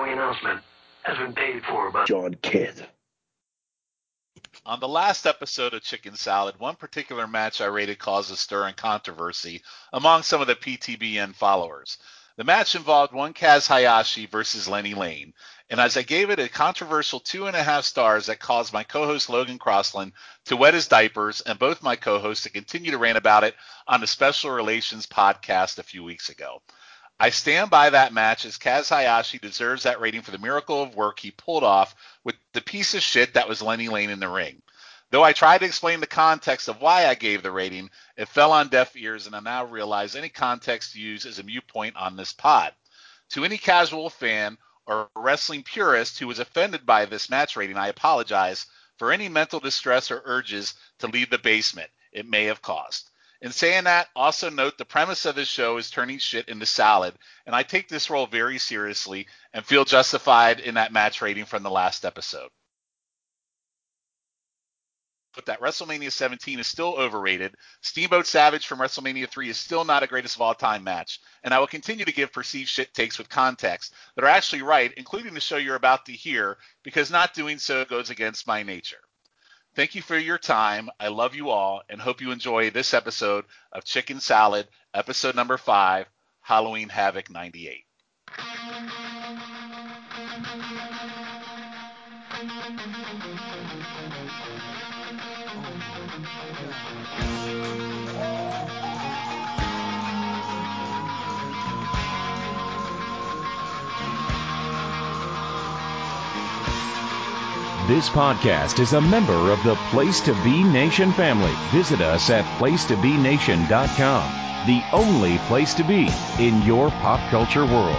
following announcement has been paid for by John Kidd. On the last episode of Chicken Salad, one particular match I rated caused a stir and controversy among some of the PTBN followers. The match involved one Kaz Hayashi versus Lenny Lane, and as I gave it a controversial 2.5 stars, that caused my co-host Logan Crossland to wet his diapers and both my co-hosts to continue to rant about it on the Special Relations podcast a few weeks ago. I stand by that match, as Kaz Hayashi deserves that rating for the miracle of work he pulled off with the piece of shit that was Lenny Lane in the ring. Though I tried to explain the context of why I gave the rating, it fell on deaf ears, and I now realize any context used is a mute point on this pod. To any casual fan or wrestling purist who was offended by this match rating, I apologize for any mental distress or urges to leave the basement it may have caused. In saying that, also note the premise of this show is turning shit into salad, and I take this role very seriously and feel justified in that match rating from the last episode. But that WrestleMania 17 is still overrated. Steamboat Savage from WrestleMania 3 is still not a greatest of all time match, and I will continue to give perceived shit takes with context that are actually right, including the show you're about to hear, because not doing so goes against my nature. Thank you for your time. I love you all and hope you enjoy this episode of Chicken Salad, episode number 5, Halloween Havoc 98. This podcast is a member of the Place to Be Nation family. Visit us at placetobenation.com, the only place to be in your pop culture world.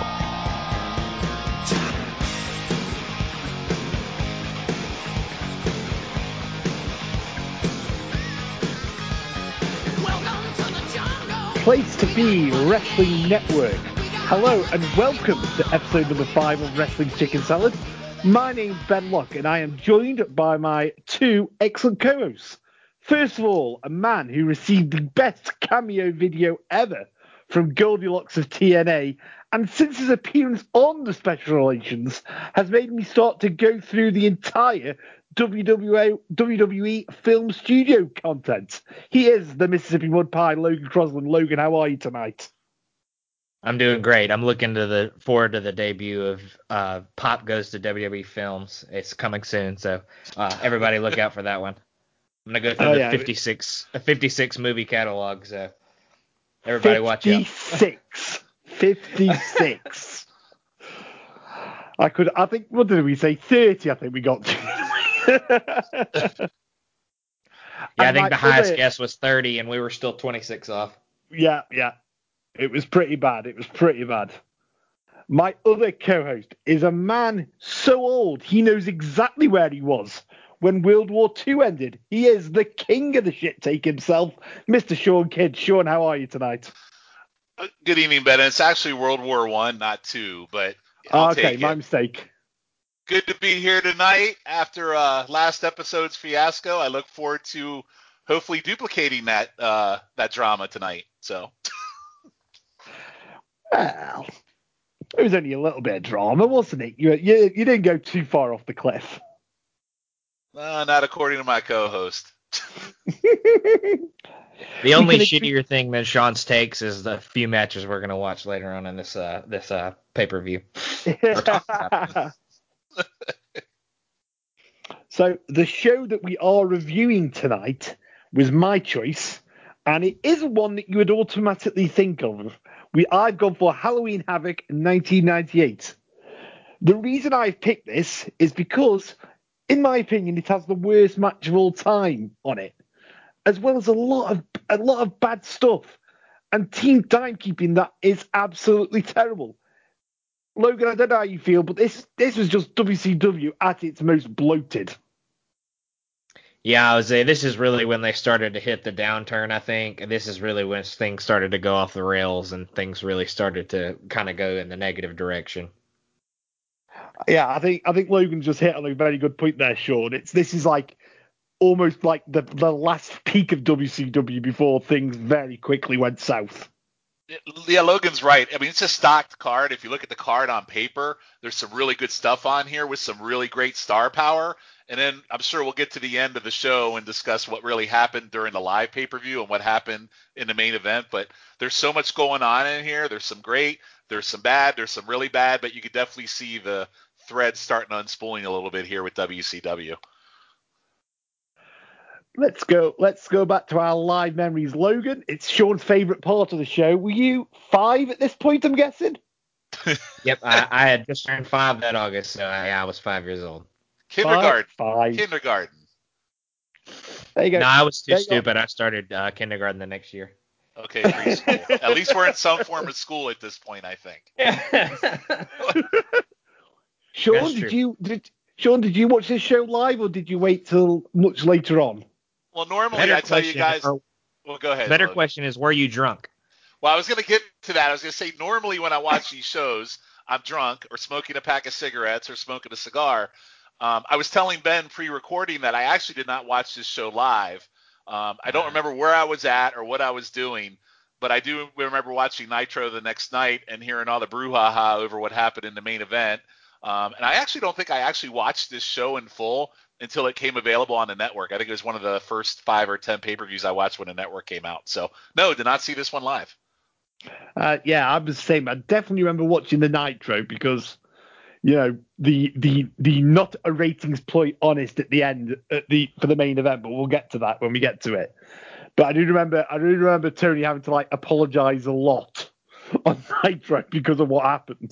Place to Be Wrestling Network. Hello and welcome to episode number 5 of Wrestling Chicken Salad. My name's Ben Locke and I am joined by my two excellent co-hosts. First of all, a man who received the best cameo video ever from Goldilocks of TNA, and since his appearance on the Special Relations has made me start to go through the entire WWE film studio content. He is the Mississippi Mud Pie, Logan Crossland. Logan, how are you tonight? I'm doing great. I'm looking forward to the debut of Pop Goes to WWE Films. It's coming soon, so everybody look out for that one. I'm gonna go through the 56 movie catalog, so everybody watch out. 56. I think, what did we say? 30, I think we got to. I think the highest guess was 30, and we were still 26 off. Yeah. It was pretty bad. My other co-host is a man so old he knows exactly where he was when World War II ended. He is the king of the shit take himself, Mr. Sean Kidd. Sean, how are you tonight? Good evening, Ben. It's actually World War I, not 2, but I'll take it. My mistake. Good to be here tonight after last episode's fiasco. I look forward to hopefully duplicating that drama tonight. So. Well, it was only a little bit of drama, wasn't it? You didn't go too far off the cliff. Not according to my co-host. The only shittier thing than Sean's takes is the few matches we're going to watch later on in this pay-per-view. So the show that we are reviewing tonight was my choice, and it isn't one that you would automatically think of. I've gone for Halloween Havoc 1998. The reason I've picked this is because, in my opinion, it has the worst match of all time on it, as well as a lot of bad stuff and team timekeeping that is absolutely terrible. Logan, I don't know how you feel, but this was just WCW at its most bloated. Yeah, I would say this is really when they started to hit the downturn, I think. And this is really when things started to go off the rails and things really started to kind of go in the negative direction. Yeah, I think Logan just hit on a very good point there, Sean. This is like almost like the last peak of WCW before things very quickly went south. Yeah, Logan's right. I mean, it's a stocked card. If you look at the card on paper, there's some really good stuff on here with some really great star power. And then I'm sure we'll get to the end of the show and discuss what really happened during the live pay-per-view and what happened in the main event. But there's so much going on in here. There's some great, there's some bad, there's some really bad, but you could definitely see the thread starting unspooling a little bit here with WCW. Let's go back to our live memories. Logan, it's Sean's favourite part of the show. Were you 5 at this point, I'm guessing? Yep, I had just turned 5 that August, so I was 5 years old. Kindergarten. Five. Kindergarten. There you go. No, I was too stupid. I started kindergarten the next year. Okay, preschool. At least we're in some form of school at this point, I think. Sean, did you watch this show live or did you wait till much later on? Well, normally I tell you guys. Well, go ahead. Better Logan. question is, were you drunk? Well, I was going to get to that. I was going to say normally when I watch these shows, I'm drunk or smoking a pack of cigarettes or smoking a cigar. I was telling Ben pre-recording that I actually did not watch this show live. I don't remember where I was at or what I was doing, but I do remember watching Nitro the next night and hearing all the brouhaha over what happened in the main event. And I actually don't think I actually watched this show in full until it came available on the network. I think it was one of the first 5 or 10 pay-per-views I watched when the network came out. So, no, did not see this one live. Yeah, I was the same. I definitely remember watching the Nitro because, you know, the not a ratings point honest at the end for the main event, but we'll get to that when we get to it. But I do remember Tony having to like apologize a lot on Nitro because of what happened.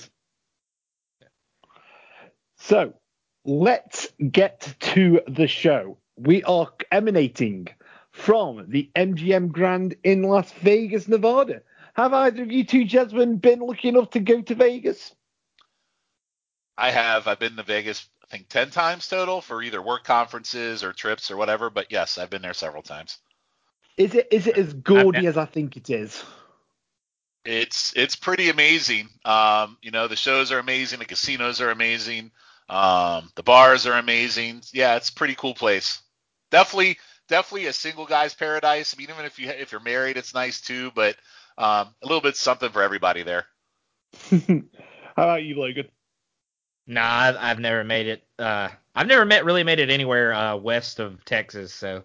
So let's get to the show. We are emanating from the MGM Grand in Las Vegas, Nevada. Have either of you two gentlemen been lucky enough to go to Vegas? I have. I've been to Vegas, I think, 10 times total for either work conferences or trips or whatever. But yes, I've been there several times. Is it as gaudy as I think it is? It's pretty amazing. You know, the shows are amazing. The casinos are amazing. The bars are amazing. Yeah, it's a pretty cool place. Definitely a single guy's paradise. I mean, even if you're married, it's nice too. But a little bit something for everybody there. How about you, Logan? Nah, I've never made it. I've never really made it anywhere west of Texas. So,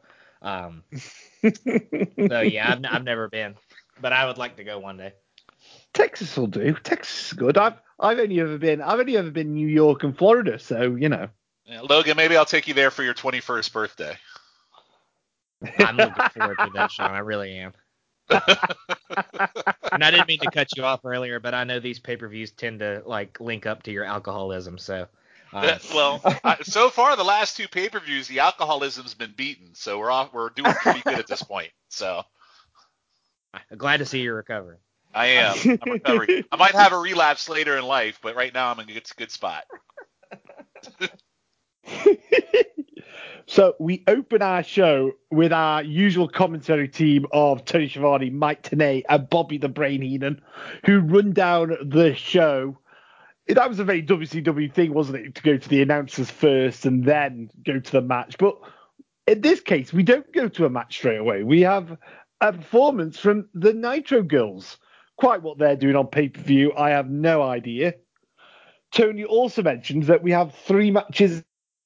so yeah, I've never been, but I would like to go one day. Texas will do. Texas is good. I've only ever been New York and Florida, so you know. Yeah, Logan, maybe I'll take you there for your 21st birthday. I'm looking forward to that, Sean. I really am. And I didn't mean to cut you off earlier, but I know these pay-per-views tend to like link up to your alcoholism. So, so far the last 2 pay-per-views, the alcoholism's been beaten, so we're doing pretty good at this point. So, glad to see you're recovering. I am. I'm recovering. I might have a relapse later in life, but right now I'm in a good spot. So we open our show with our usual commentary team of Tony Schiavone, Mike Tenay, and Bobby the Brain Heenan, who run down the show. That was a very WCW thing, wasn't it, to go to the announcers first and then go to the match. But in this case, we don't go to a match straight away. We have a performance from the Nitro Girls. Quite what they're doing on pay-per-view, I have no idea. Tony also mentions that we have 3 matches.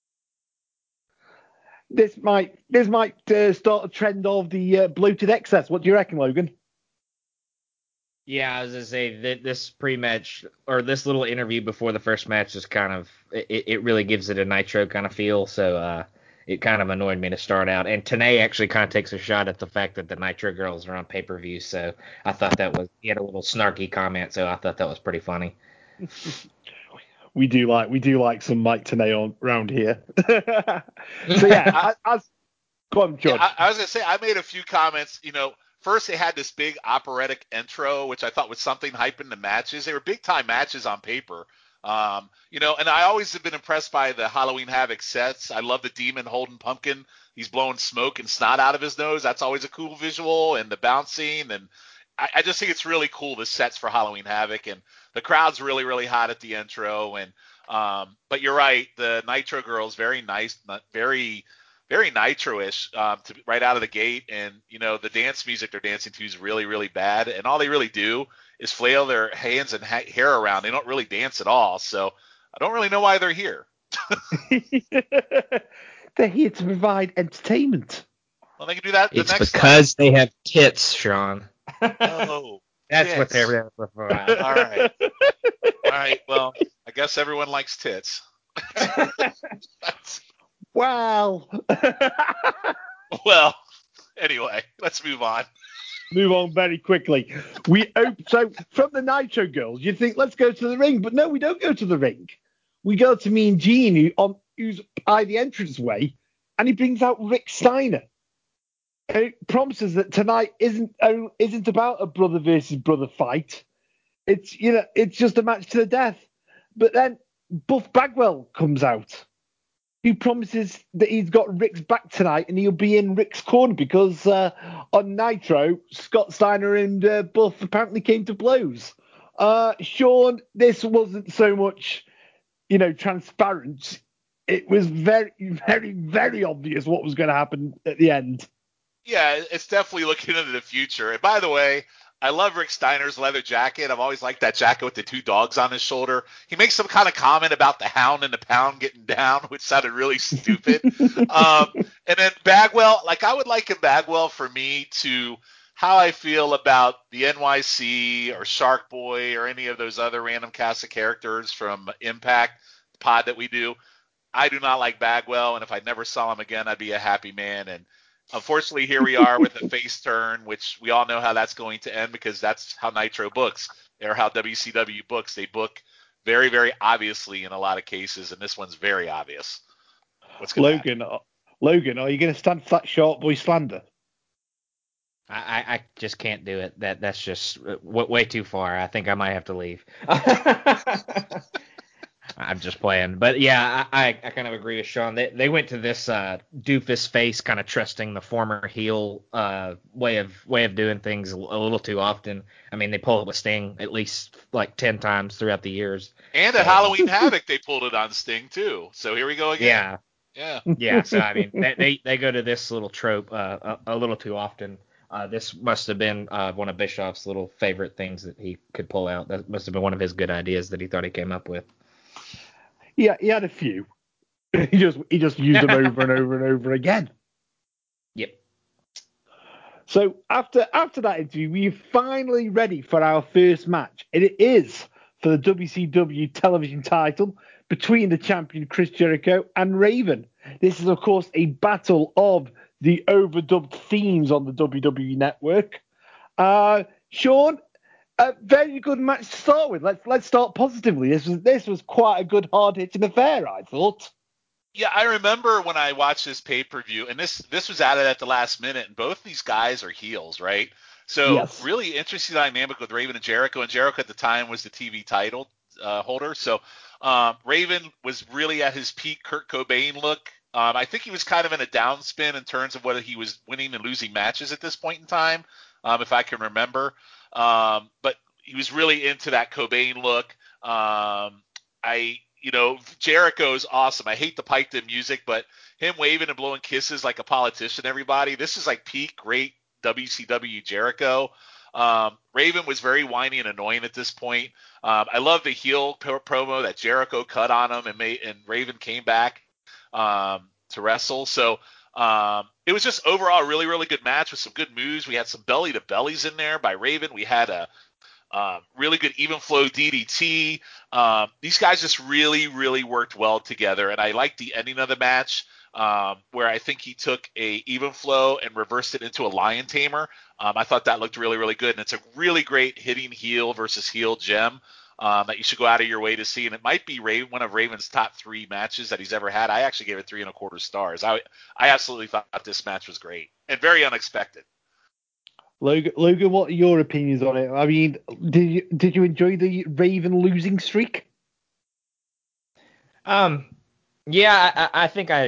This might start a trend of the bloated excess. What do you reckon, Logan? Yeah, I was gonna say that this pre-match or this little interview before the first match is kind of it really gives it a Nitro kind of feel. So it kind of annoyed me to start out. And Tenay actually kind of takes a shot at the fact that the Nitro Girls are on pay-per-view. So I thought he had a little snarky comment. So I thought that was pretty funny. We do like some Mike Tenay around here. So yeah, go on, John. Yeah, I was gonna say I made a few comments. You know, first they had this big operatic intro, which I thought was something hyping the matches. They were big time matches on paper. You know, and I always have been impressed by the Halloween Havoc sets. I love the Demon holding Pumpkin. He's blowing smoke and snot out of his nose. That's always a cool visual, and the bouncing, and I just think it's really cool, the sets for Halloween Havoc, and the crowd's really, really hot at the intro. And but you're right, the Nitro Girls, very nice, very, very Nitro-ish right out of the gate. And, you know, the dance music they're dancing to is really, really bad. And all they really do is flail their hands and hair around. They don't really dance at all. So I don't really know why they're here. They're here to provide entertainment. Well, they can do that the It's next because they have tits, Sean. Oh, That's tits. what they're there for. All right. All right. Well, I guess everyone likes tits. Well. Well, anyway, let's move on. Move on very quickly. So from the Nitro Girls, you think let's go to the ring, but no, we don't go to the ring. We go to Mean Gene, who's by the entranceway, and he brings out Rick Steiner. And it promises that tonight isn't about a brother versus brother fight. It's just a match to the death. But then Buff Bagwell comes out. He promises that he's got Rick's back tonight and he'll be in Rick's corner because on Nitro, Scott Steiner and Buff apparently came to blows. Sean, this wasn't so much, transparent. It was very, very, very obvious what was going to happen at the end. Yeah, it's definitely looking into the future. And by the way, I love Rick Steiner's leather jacket. I've always liked that jacket with the two dogs on his shoulder. He makes some kind of comment about the Hound and the Pound getting down, which sounded really stupid. And then Bagwell, I would liken Bagwell for me to how I feel about the NYC or Shark Boy or any of those other random cast of characters from Impact, the pod that we do. I do not like Bagwell, and if I never saw him again, I'd be a happy man. And unfortunately, here we are with a face turn, which we all know how that's going to end because that's how Nitro books or how WCW books. They book very, very obviously in a lot of cases, and this one's very obvious. Logan, are you going to stand for that Shark Boy slander? I just can't do it. That's just way too far. I think I might have to leave. I'm just playing, but yeah, I kind of agree with Sean. They went to this doofus face, kind of trusting the former heel way of doing things a little too often. I mean, they pulled it with Sting at least 10 times throughout the years. And at Halloween Havoc, they pulled it on Sting too. So here we go again. Yeah. So I mean, they go to this little trope a little too often. This must have been one of Bischoff's little favorite things that he could pull out. That must have been one of his good ideas that he thought he came up with. Yeah, he had a few. He just used them over and over and over again. Yep. So after that interview, we're finally ready for our first match. And it is for the WCW television title between the champion Chris Jericho and Raven. This is, of course, a battle of the overdubbed themes on the WWE Network. Sean, a very good match to start with. Let's start positively. This was quite a good hard-hitting affair, I thought. Yeah, I remember when I watched this pay-per-view, and this was added at the last minute, and both these guys are heels, right? So yes. Really interesting dynamic with Raven and Jericho at the time was the TV title holder. So Raven was really at his peak Kurt Cobain look. I think he was kind of in a downspin in terms of whether he was winning and losing matches at this point in time, if I can remember. But he was really into that Cobain look. Jericho's awesome. I hate the piped in music, but him waving and blowing kisses like a politician, everybody. This is like peak great WCW Jericho. Raven was very whiny and annoying at this point. I love the heel promo that Jericho cut on him and Raven came back to wrestle. So it was just overall a really, really good match with some good moves. We had some belly to bellies in there by Raven. We had a really good even flow DDT. These guys just really, really worked well together. And I liked the ending of the match where I think he took a even flow and reversed it into a lion tamer. I thought that looked really, really good. And it's a really great hitting heel versus heel gem that you should go out of your way to see. And it might be one of Raven's top 3 matches that he's ever had. I actually gave it 3.25 stars. I absolutely thought this match was great and very unexpected. Logan, what are your opinions on it? I mean, did you enjoy the Raven losing streak? Yeah, I think I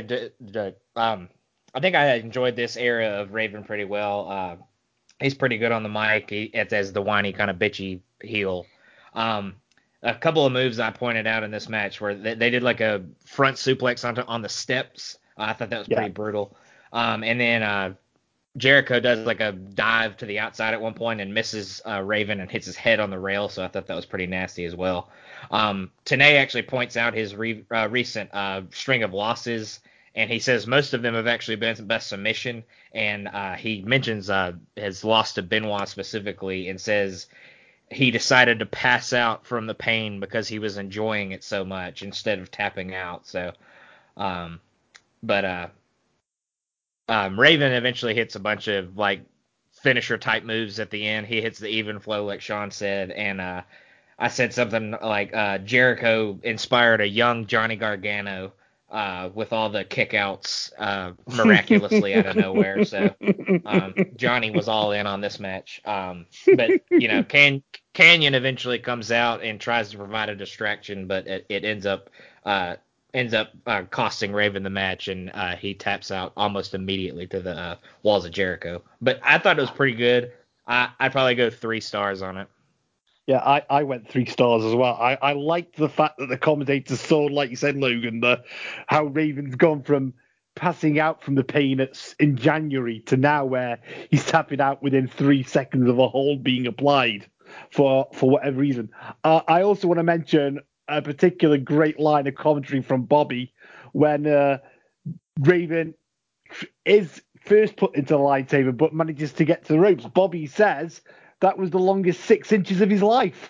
enjoyed this era of Raven pretty well. He's pretty good on the mic. As the whiny kind of bitchy heel. A couple of moves I pointed out in this match where they did like a front suplex on the steps. I thought that was pretty brutal. And then Jericho does like a dive to the outside at one point and misses Raven and hits his head on the rail, so I thought that was pretty nasty as well. Tenay actually points out his recent string of losses, and he says most of them have actually been best submission, and he mentions his loss to Benoit specifically and says he decided to pass out from the pain because he was enjoying it so much instead of tapping out. So, Raven eventually hits a bunch of like finisher type moves at the end. He hits the even flow like Sean said, and I said something like Jericho inspired a young Johnny Gargano with all the kickouts miraculously out of nowhere. So Johnny was all in on this match. But Canyon eventually comes out and tries to provide a distraction, but it ends up costing Raven the match, and he taps out almost immediately to the walls of Jericho. But I thought it was pretty good. I'd probably go 3 stars on it. Yeah, I went 3 stars as well. I liked the fact that the commentators saw, like you said, Logan, how Raven's gone from passing out from the pain in January to now where he's tapping out within 3 seconds of a hold being applied for whatever reason. I also want to mention a particular great line of commentary from Bobby when Raven is first put into the lightsaber but manages to get to the ropes. Bobby says that was the longest 6 inches of his life.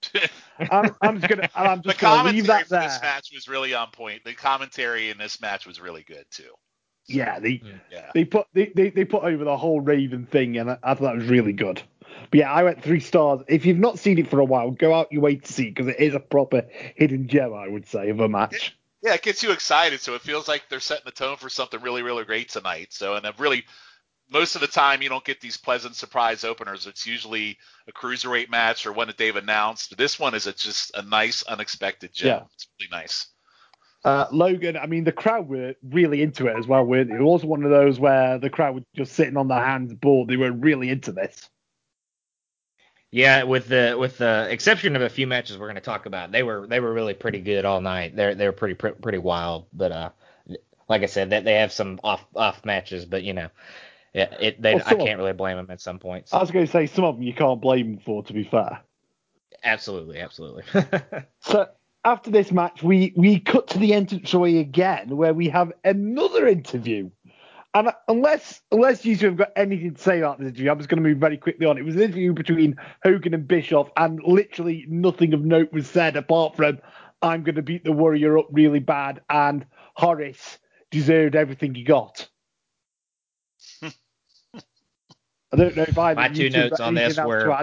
I'm just gonna leave that there. This match was really on point. The commentary in this match was really good too. So, yeah, they put over the whole Raven thing, and I thought that was really good. But yeah, I went 3 stars. If you've not seen it for a while, go out your way to see it because it is a proper hidden gem, I would say, of a match. It gets you excited, so it feels like they're setting the tone for something really, really great tonight. So, and most of the time you don't get these pleasant surprise openers. It's usually a cruiserweight match or one that they've announced. This one is just a nice, unexpected gem. Yeah. It's really nice. Logan, I mean, the crowd were really into it as well, weren't they? It was one of those where the crowd were just sitting on their hands bored. They were really into this. Yeah, with the exception of a few matches we're going to talk about, they were really pretty good all night. They were pretty wild, but like I said, they have some off matches, but I can't really blame them at some points. I was going to say some of them you can't blame them for, to be fair. Absolutely. So after this match, we cut to the entranceway again, where we have another interview. And unless you two have got anything to say about this interview, I'm just going to move very quickly on. It was an interview between Hogan and Bischoff, and literally nothing of note was said apart from I'm going to beat the Warrior up really bad, and Horace deserved everything he got. I don't know if my 2 notes on this were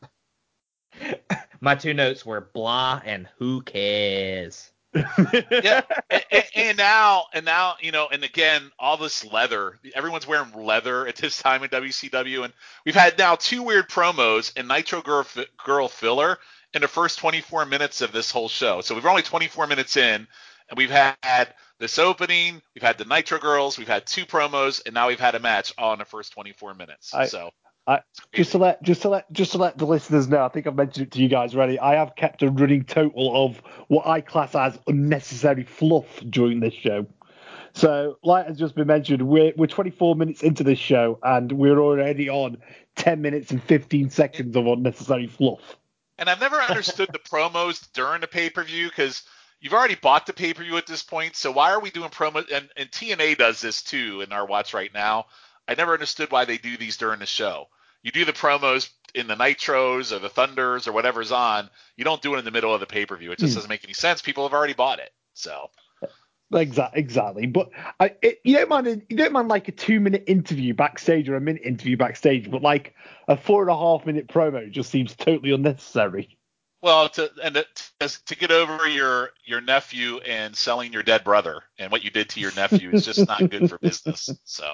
my 2 notes were blah and who cares. Yeah, and now, and again, all this leather. Everyone's wearing leather at this time in WCW, and we've had now 2 weird promos and Nitro Girl filler in the first 24 minutes of this whole show. So we're only 24 minutes in, and we've had this opening, we've had the Nitro Girls, we've had 2 promos, and now we've had a match all in the first 24 minutes. Just to let the listeners know, I think I've mentioned it to you guys already. I have kept a running total of what I class as unnecessary fluff during this show. So, like has just been mentioned, we're 24 minutes into this show, and we're already on 10 minutes and 15 seconds of unnecessary fluff. And I've never understood the promos during the pay-per-view because you've already bought the pay-per-view at this point. So why are we doing promos? And TNA does this too in our watch right now. I never understood why they do these during the show. You do the promos in the Nitros or the Thunders or whatever's on. You don't do it in the middle of the pay-per-view. It just doesn't make any sense. People have already bought it. So exactly. But you don't mind like a 2-minute interview backstage or a minute interview backstage, but like a 4.5-minute promo just seems totally unnecessary. Well, to get over your nephew and selling your dead brother and what you did to your nephew is just not good for business. So.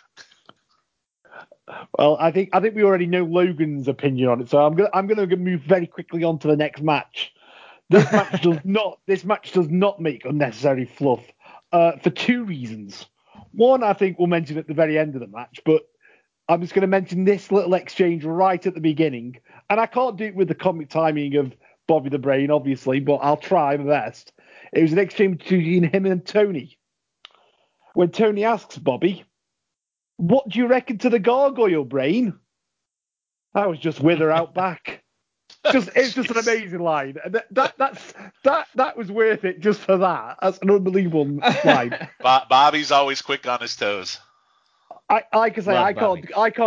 Well, I think we already know Logan's opinion on it, so I'm gonna move very quickly on to the next match. This match does not make unnecessary fluff for 2 reasons. One, I think we'll mention at the very end of the match, but I'm just going to mention this little exchange right at the beginning, and I can't do it with the comic timing of Bobby the Brain, obviously, but I'll try my best. It was an exchange between him and Tony. When Tony asks Bobby, What do you reckon to the gargoyle, Brain? I was just with her out back. It's just an amazing line. That was worth it just for that. That's an unbelievable line. Bobby's always quick on his toes. I haven't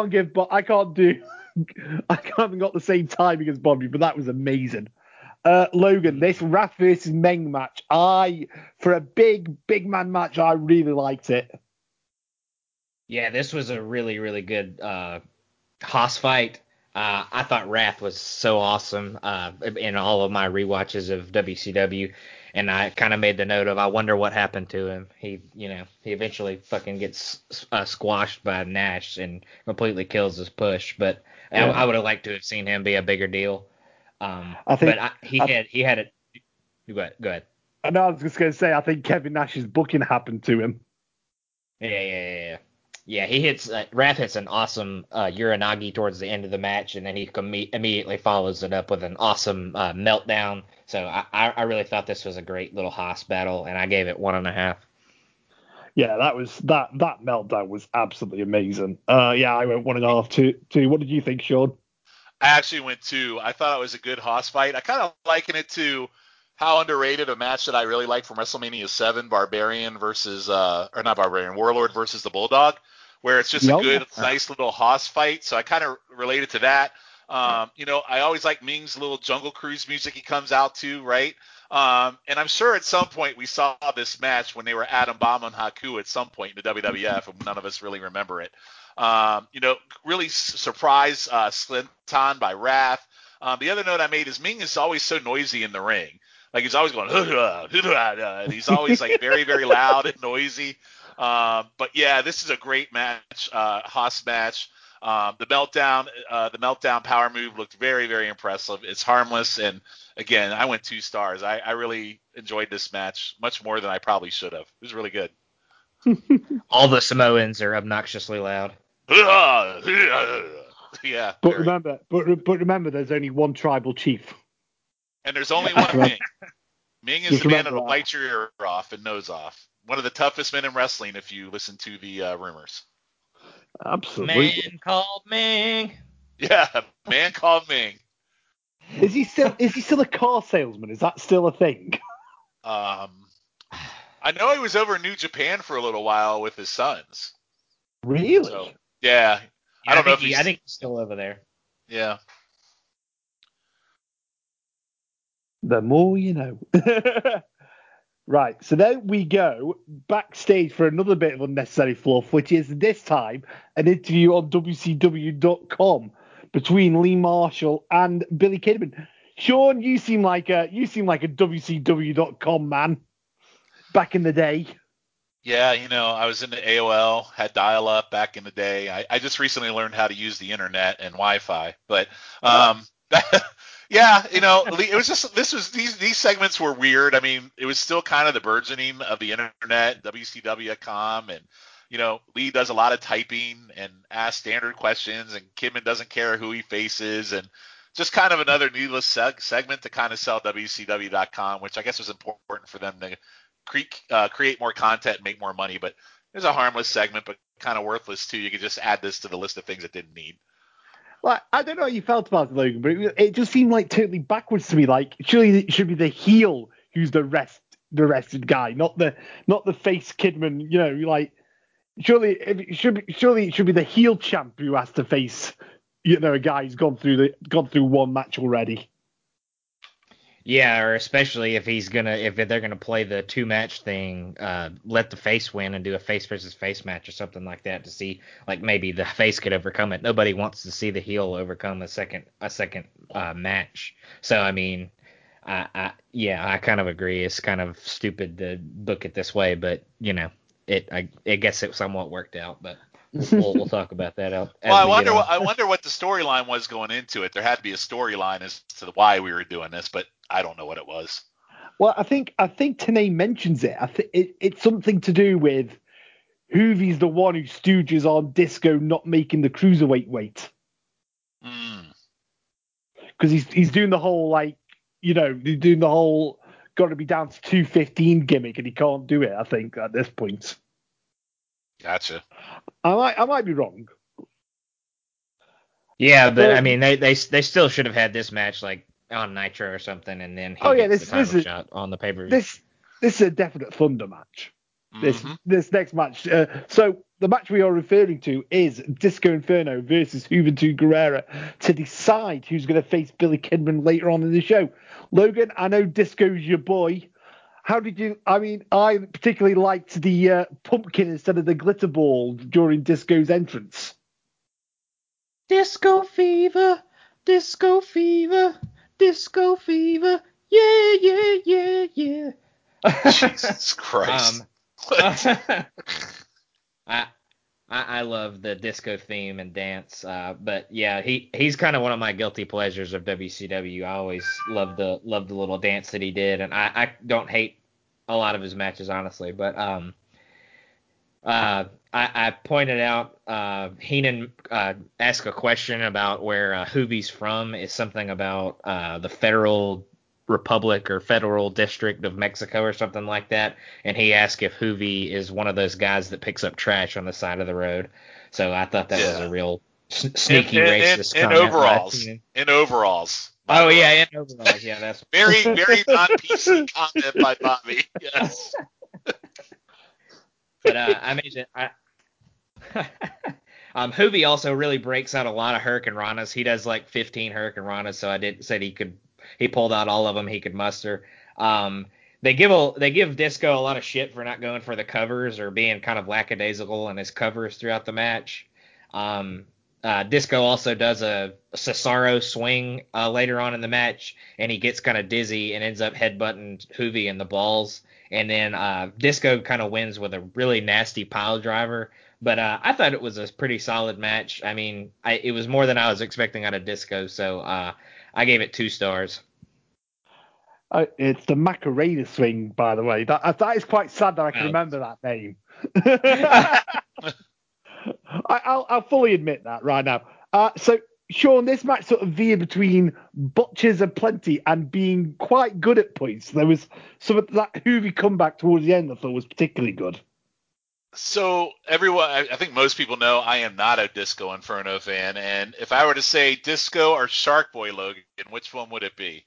got the same timing as Bobby, but that was amazing. Logan, this Wrath versus Meng match, for a big man match, I really liked it. Yeah, this was a really, really good Haas fight. I thought Wrath was so awesome in all of my rewatches of WCW, and I kind of made the note of I wonder what happened to him. He eventually fucking gets squashed by Nash and completely kills his push. But yeah. I would have liked to have seen him be a bigger deal. He had it. Go ahead. And I was just going to say, I think Kevin Nash's booking happened to him. Yeah. Yeah, he hits Wrath hits an awesome Uranagi towards the end of the match, and then he immediately follows it up with an awesome meltdown. So I really thought this was a great little Haas battle, and I gave it 1.5. Yeah, that meltdown was absolutely amazing. Yeah, I went 1.5 2. What did you think, Sean? I actually went 2. I thought it was a good Haas fight. I kind of liken it to how underrated a match that I really liked from WrestleMania 7, Warlord versus the Bulldog, where it's just a good, nice little Haas fight. So I kind of related to that. I always like Ming's little Jungle Cruise music he comes out to, right? And I'm sure at some point we saw this match when they were Adam Bomb and Haku at some point in the WWF, and none of us really remember it. Really surprise Slinton by Wrath. The other note I made is Ming is always so noisy in the ring. Like he's always going, and he's always like very, very loud and noisy. But yeah, this is a great match, Haas match. The meltdown power move looked very, very impressive. It's harmless, and again, I went 2 stars. I really enjoyed this match much more than I probably should have. It was really good. All the Samoans are obnoxiously loud. Yeah. But remember, there's only one tribal chief. And there's only one Ming. Ming is the man that'll bite your ear off and nose off. One of the toughest men in wrestling, if you listen to the rumors. Absolutely. Man called Ming. Yeah, man called Ming. Is he still a car salesman? Is that still a thing? I know he was over in New Japan for a little while with his sons. Really? So, yeah. I don't know if he's... I think he's still over there. Yeah. The more you know. Right, so then we go backstage for another bit of unnecessary fluff, which is this time an interview on WCW.com between Lee Marshall and Billy Kidman. Sean, you seem like a WCW.com man back in the day. Yeah, I was into AOL, had dial-up back in the day. I just recently learned how to use the internet and Wi-Fi, but yeah, it was just these segments were weird. I mean, it was still kind of the burgeoning of the internet, WCW.com, and Lee does a lot of typing and asks standard questions, and Kidman doesn't care who he faces, and just kind of another needless segment to kind of sell WCW.com, which I guess was important for them to create more content and make more money. But it was a harmless segment, but kind of worthless too. You could just add this to the list of things it didn't need. Well, I don't know how you felt about it, Logan, but it just seemed like totally backwards to me. Like, surely it should be the heel who's the arrested guy, not the face Kidman. Surely it should be the heel champ who has to face, a guy who's gone through one match already. Yeah, or especially if they're gonna play the 2-match thing, let the face win and do a face versus face match or something like that to see like maybe the face could overcome it. Nobody wants to see the heel overcome a second match. So I mean, I kind of agree. It's kind of stupid to book it this way, but I guess it somewhat worked out, but. We'll talk about that out. Well, I wonder what the storyline was going into it. There had to be a storyline as to why we were doing this, but I don't know what it was. Well, I think Tenay mentions it. It's something to do with Hoovy's the one who stooges on Disco not making the cruiserweight weight. Because he's doing the whole he's doing the whole got to be down to 215 gimmick, and he can't do it. I think at this point. Gotcha. I might be wrong. Yeah, but I mean, they still should have had this match like on Nitro or something, and then he gets the title shot on the pay-per-view. This is a definite Thunder match. Mm-hmm. This next match. So the match we are referring to is Disco Inferno versus Juventud Guerrera to decide who's going to face Billy Kidman later on in the show. Logan, I know Disco's your boy. How did you? I mean, I particularly liked the pumpkin instead of the glitter ball during Disco's entrance. Disco fever, disco fever, disco fever. Yeah, yeah, yeah, yeah. Jesus Christ. I love the disco theme and dance, but yeah, he's kind of one of my guilty pleasures of WCW. I always loved the little dance that he did, and I don't hate a lot of his matches honestly, but I pointed out Heenan asked a question about where Juvi's from. Is something about the Federal Republic or Federal District of Mexico or something like that, and he asked if Juvi is one of those guys that picks up trash on the side of the road. So I thought that was a real sneaky racist comment. In overalls. Oh yeah, in overalls. Yeah, that's very non-PC comment by Bobby. Yes. But I made it. Juvi also really breaks out a lot of Hurricane Ranas. He does like 15 Hurricane Ranas, so said he pulled out all of them he could muster. They give Disco a lot of shit for not going for the covers or being kind of lackadaisical in his covers throughout the match. Disco also does a Cesaro swing later on in the match, and he gets kind of dizzy and ends up headbutting Juvi in the balls. And then Disco kind of wins with a really nasty pile driver. But I thought it was a pretty solid match. I mean, it was more than I was expecting out of Disco, so I gave it 2 stars. It's the Macarena swing, by the way. That is quite sad that I can remember that name. I'll fully admit that right now. So, Sean, this match sort of veered between botches aplenty and being quite good at points. There was some of that Juvi comeback towards the end I thought was particularly good. So everyone, I think most people know I am not a Disco Inferno fan, and if I were to say Disco or Shark Boy, Logan, which one would it be?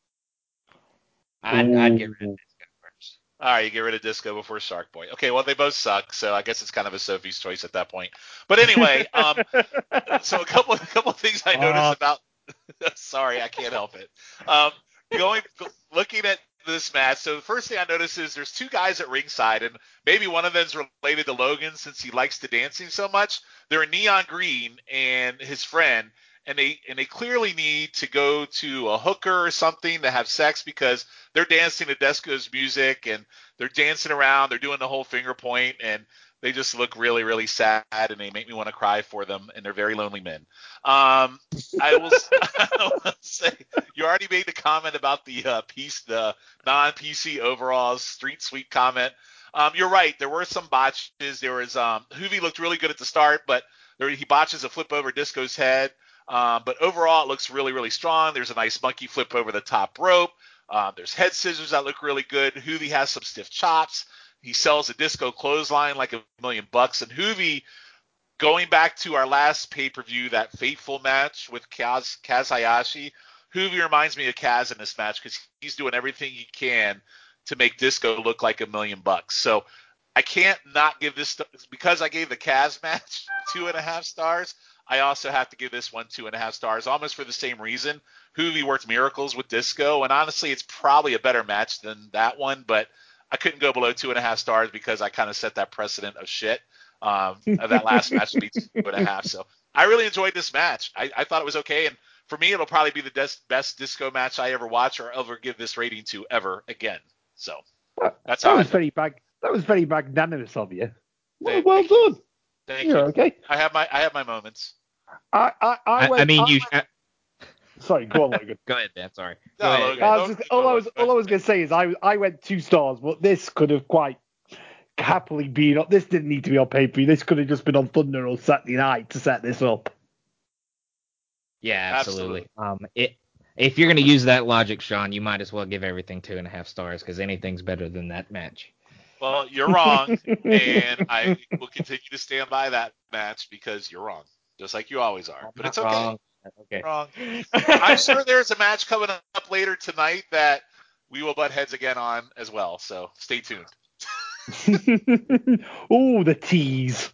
I'd get rid of Disco first. All right, you get rid of Disco before Shark Boy. Okay, well, they both suck, so I guess it's kind of a Sophie's choice at that point. But anyway, so a couple of things I noticed about. Sorry, I can't help it. Looking at this match, so the first thing I noticed is there's 2 guys at ringside, and maybe one of them's related to Logan since he likes the dancing so much. They're in neon green and his friend. And they clearly need to go to a hooker or something to have sex because they're dancing to Disco's music and they're dancing around. They're doing the whole finger point, and they just look really, really sad, and they make me want to cry for them, and they're very lonely men. I will say, you already made the comment about the non-PC overalls, street sweep comment. You're right. There were some botches. There was Juvi looked really good at the start, but he botches a flip over Disco's head. But overall, it looks really, really strong. There's a nice monkey flip over the top rope. There's head scissors that look really good. Juvi has some stiff chops. He sells a Disco clothesline like $1 million. And Juvi, going back to our last pay-per-view, that fateful match with Kaz Hayashi, Juvi reminds me of Kaz in this match because he's doing everything he can to make Disco look like $1 million. So I can't not give this, because I gave the Kaz match 2.5 stars. I also have to give this one 2.5 stars, almost for the same reason. Juvi worked miracles with Disco, and honestly, it's probably a better match than that one, but I couldn't go below 2.5 stars because I kind of set that precedent of shit. That last match would be 2.5. So I really enjoyed this match. I thought it was okay, and for me, it'll probably be the best Disco match I ever watch or ever give this rating to ever again. So that's how that was very magnanimous of you. Well done. Thank you. Okay. I have my moments. Sorry, go on, Logan. Go ahead, Dan. Sorry. All I was going to say is I went 2 stars, but this could have quite happily been. This didn't need to be on pay-per-view. This could have just been on Thunder or Saturday night to set this up. Yeah, absolutely. If you're going to use that logic, Sean, you might as well give everything 2.5 stars because anything's better than that match. Well, you're wrong, and I will continue to stand by that match because you're wrong, just like you always are. I'm But not it's okay. wrong. Okay. Wrong. I'm sure there's a match coming up later tonight that we will butt heads again on as well. So stay tuned. Oh, the tease.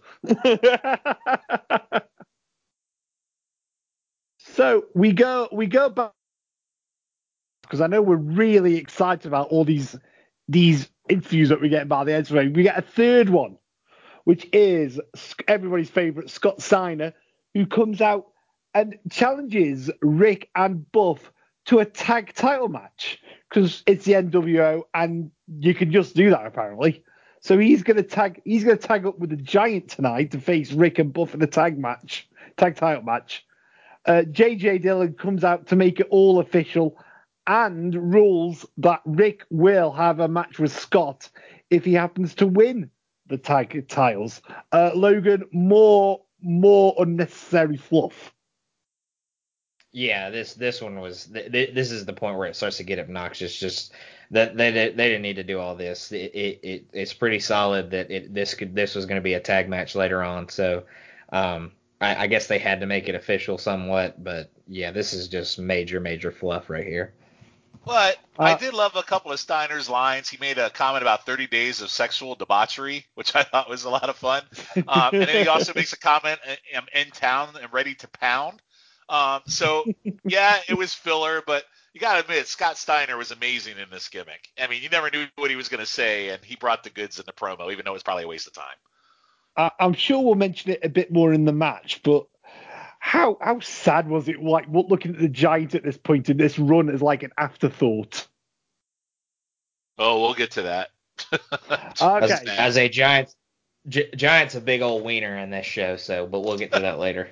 So we go back because I know we're really excited about all these interviews that we get by the end. We get a third one, which is everybody's favorite Scott Steiner, who comes out and challenges Rick and Buff to a tag title match because it's the NWO and you can just do that apparently. So he's gonna tag up with the Giant tonight to face Rick and Buff in a tag title match. JJ Dillon comes out to make it all official and rules that Rick will have a match with Scott if he happens to win the tag titles. Logan, more unnecessary fluff. Yeah, this one was this is the point where it starts to get obnoxious. Just that they didn't need to do all this. It's pretty solid that this was going to be a tag match later on. So I guess they had to make it official somewhat. But yeah, this is just major fluff right here. But I did love a couple of Steiner's lines. He made a comment about 30 days of sexual debauchery, which I thought was a lot of fun. And then he also makes a comment, I'm in town and ready to pound. So, yeah, it was filler, but you got to admit, Scott Steiner was amazing in this gimmick. I mean, you never knew what he was going to say, and he brought the goods in the promo, even though it was probably a waste of time. I'm sure we'll mention it a bit more in the match, but how sad was it? Like looking at the Giant at this point in this run as like an afterthought. Oh, we'll get to that. Okay. As a Giant's a big old wiener in this show, but we'll get to that later.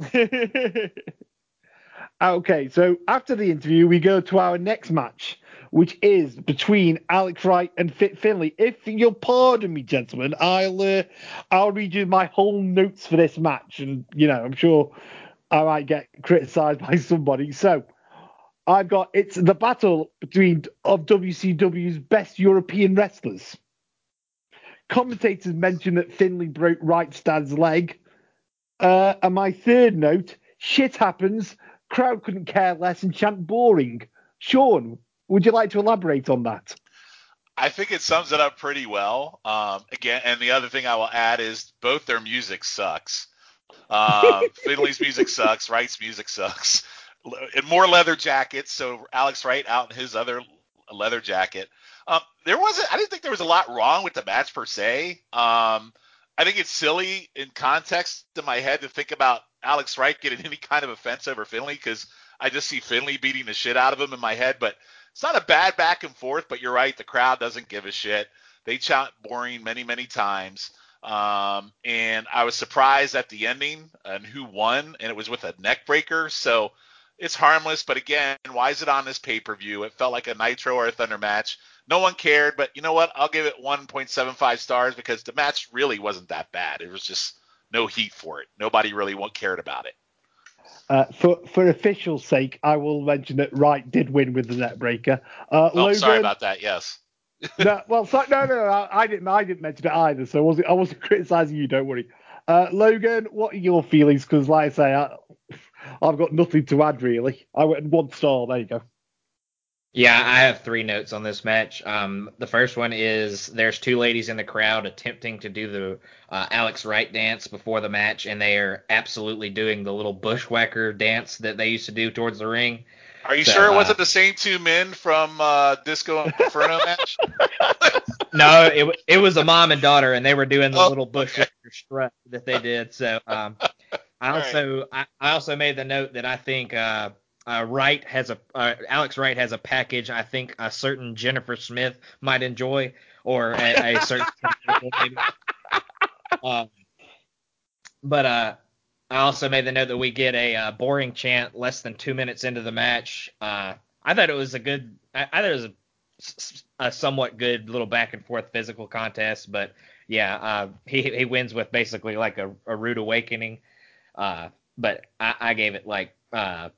Okay, so after the interview, we go to our next match, which is between Alex Wright and Fit Finlay. If you'll pardon me, gentlemen, I'll read you my whole notes for this match, and I'm sure I might get criticised by somebody. So it's the battle of WCW's best European wrestlers. Commentators mentioned that Finlay broke Wright's dad's leg. And my third note, shit happens, crowd couldn't care less and chant boring. Sean, would you like to elaborate on that? I think it sums it up pretty well. Again, and the other thing I will add is both their music sucks. Finley's music sucks. Wright's music sucks. And more leather jackets. So Alex Wright out in his other leather jacket. I didn't think there was a lot wrong with the match per se. I think it's silly in context in my head to think about Alex Wright getting any kind of offense over Finlay because I just see Finlay beating the shit out of him in my head. But it's not a bad back and forth, but you're right. The crowd doesn't give a shit. They chant boring many times. And I was surprised at the ending and who won, and it was with a neck breaker. So it's harmless, but again, why is it on this pay-per-view? It felt like a Nitro or a Thunder match. No one cared, but you know what? I'll give it 1.75 stars because the match really wasn't that bad. It was just no heat for it. Nobody really cared about it. For official sake, I will mention that Wright did win with the net breaker. Logan, sorry about that. Yes. No, I didn't mention it either, so I wasn't criticizing you. Don't worry. Logan, what are your feelings? Because, like I say, I've got nothing to add really. I went 1 star. There you go. Yeah, I have 3 notes on this match. The first one is there's 2 ladies in the crowd attempting to do the Alex Wright dance before the match, and they are absolutely doing the little bushwhacker dance that they used to do towards the ring. Are you sure it wasn't the same 2 men from Disco Inferno match? No, it was a mom and daughter, and they were doing the little bushwhacker strut that they did. So I also made the note that I think Alex Wright has a package I think a certain Jennifer Smith might enjoy, or a certain maybe. But I also made the note that we get a boring chant less than 2 minutes into the match. I thought it was a somewhat good little back and forth physical contest, but yeah, he wins with basically like a rude awakening. But I gave it like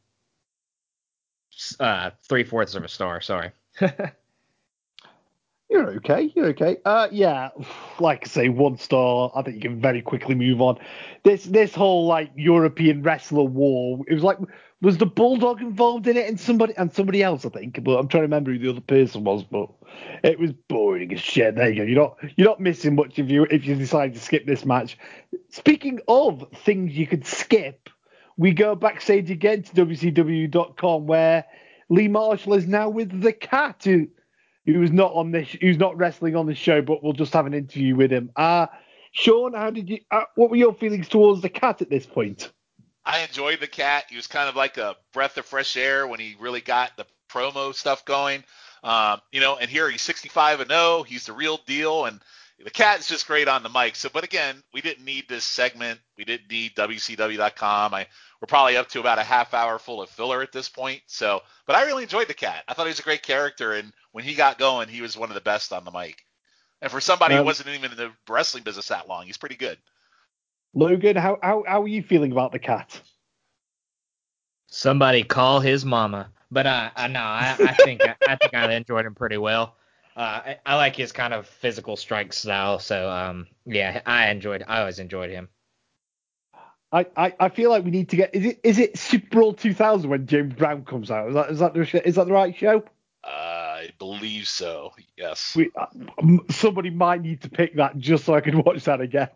3/4 of a star. Sorry. You're okay. You're okay. Yeah, like I say, 1 star. I think you can very quickly move on. This whole like European wrestler war. It was like, was the Bulldog involved in it and somebody else, I think. But I'm trying to remember who the other person was. But it was boring as shit. There you go. You're not missing much if you decide to skip this match. Speaking of things you could skip, we go backstage again to WCW.com where Lee Marshall is now with the Cat, who's not wrestling on the show, but we'll just have an interview with him. Sean, what were your feelings towards the Cat at this point? I enjoyed the Cat. He was kind of like a breath of fresh air when he really got the promo stuff going. And here he's 65-0. He's the real deal. And the Cat is just great on the mic. But again, we didn't need this segment. We didn't need WCW.com. We're probably up to about a half hour full of filler at this point. But I really enjoyed the Cat. I thought he was a great character. And when he got going, he was one of the best on the mic. And for somebody who wasn't even in the wrestling business that long, he's pretty good. Logan, how are you feeling about the Cat? Somebody call his mama. But I think I enjoyed him pretty well. I like his kind of physical strike style. So I always enjoyed him. I feel like we need to get. Is it Super Bowl 2000 when James Brown comes out? Is that the right show? I believe so. Yes. Somebody might need to pick that just so I can watch that again.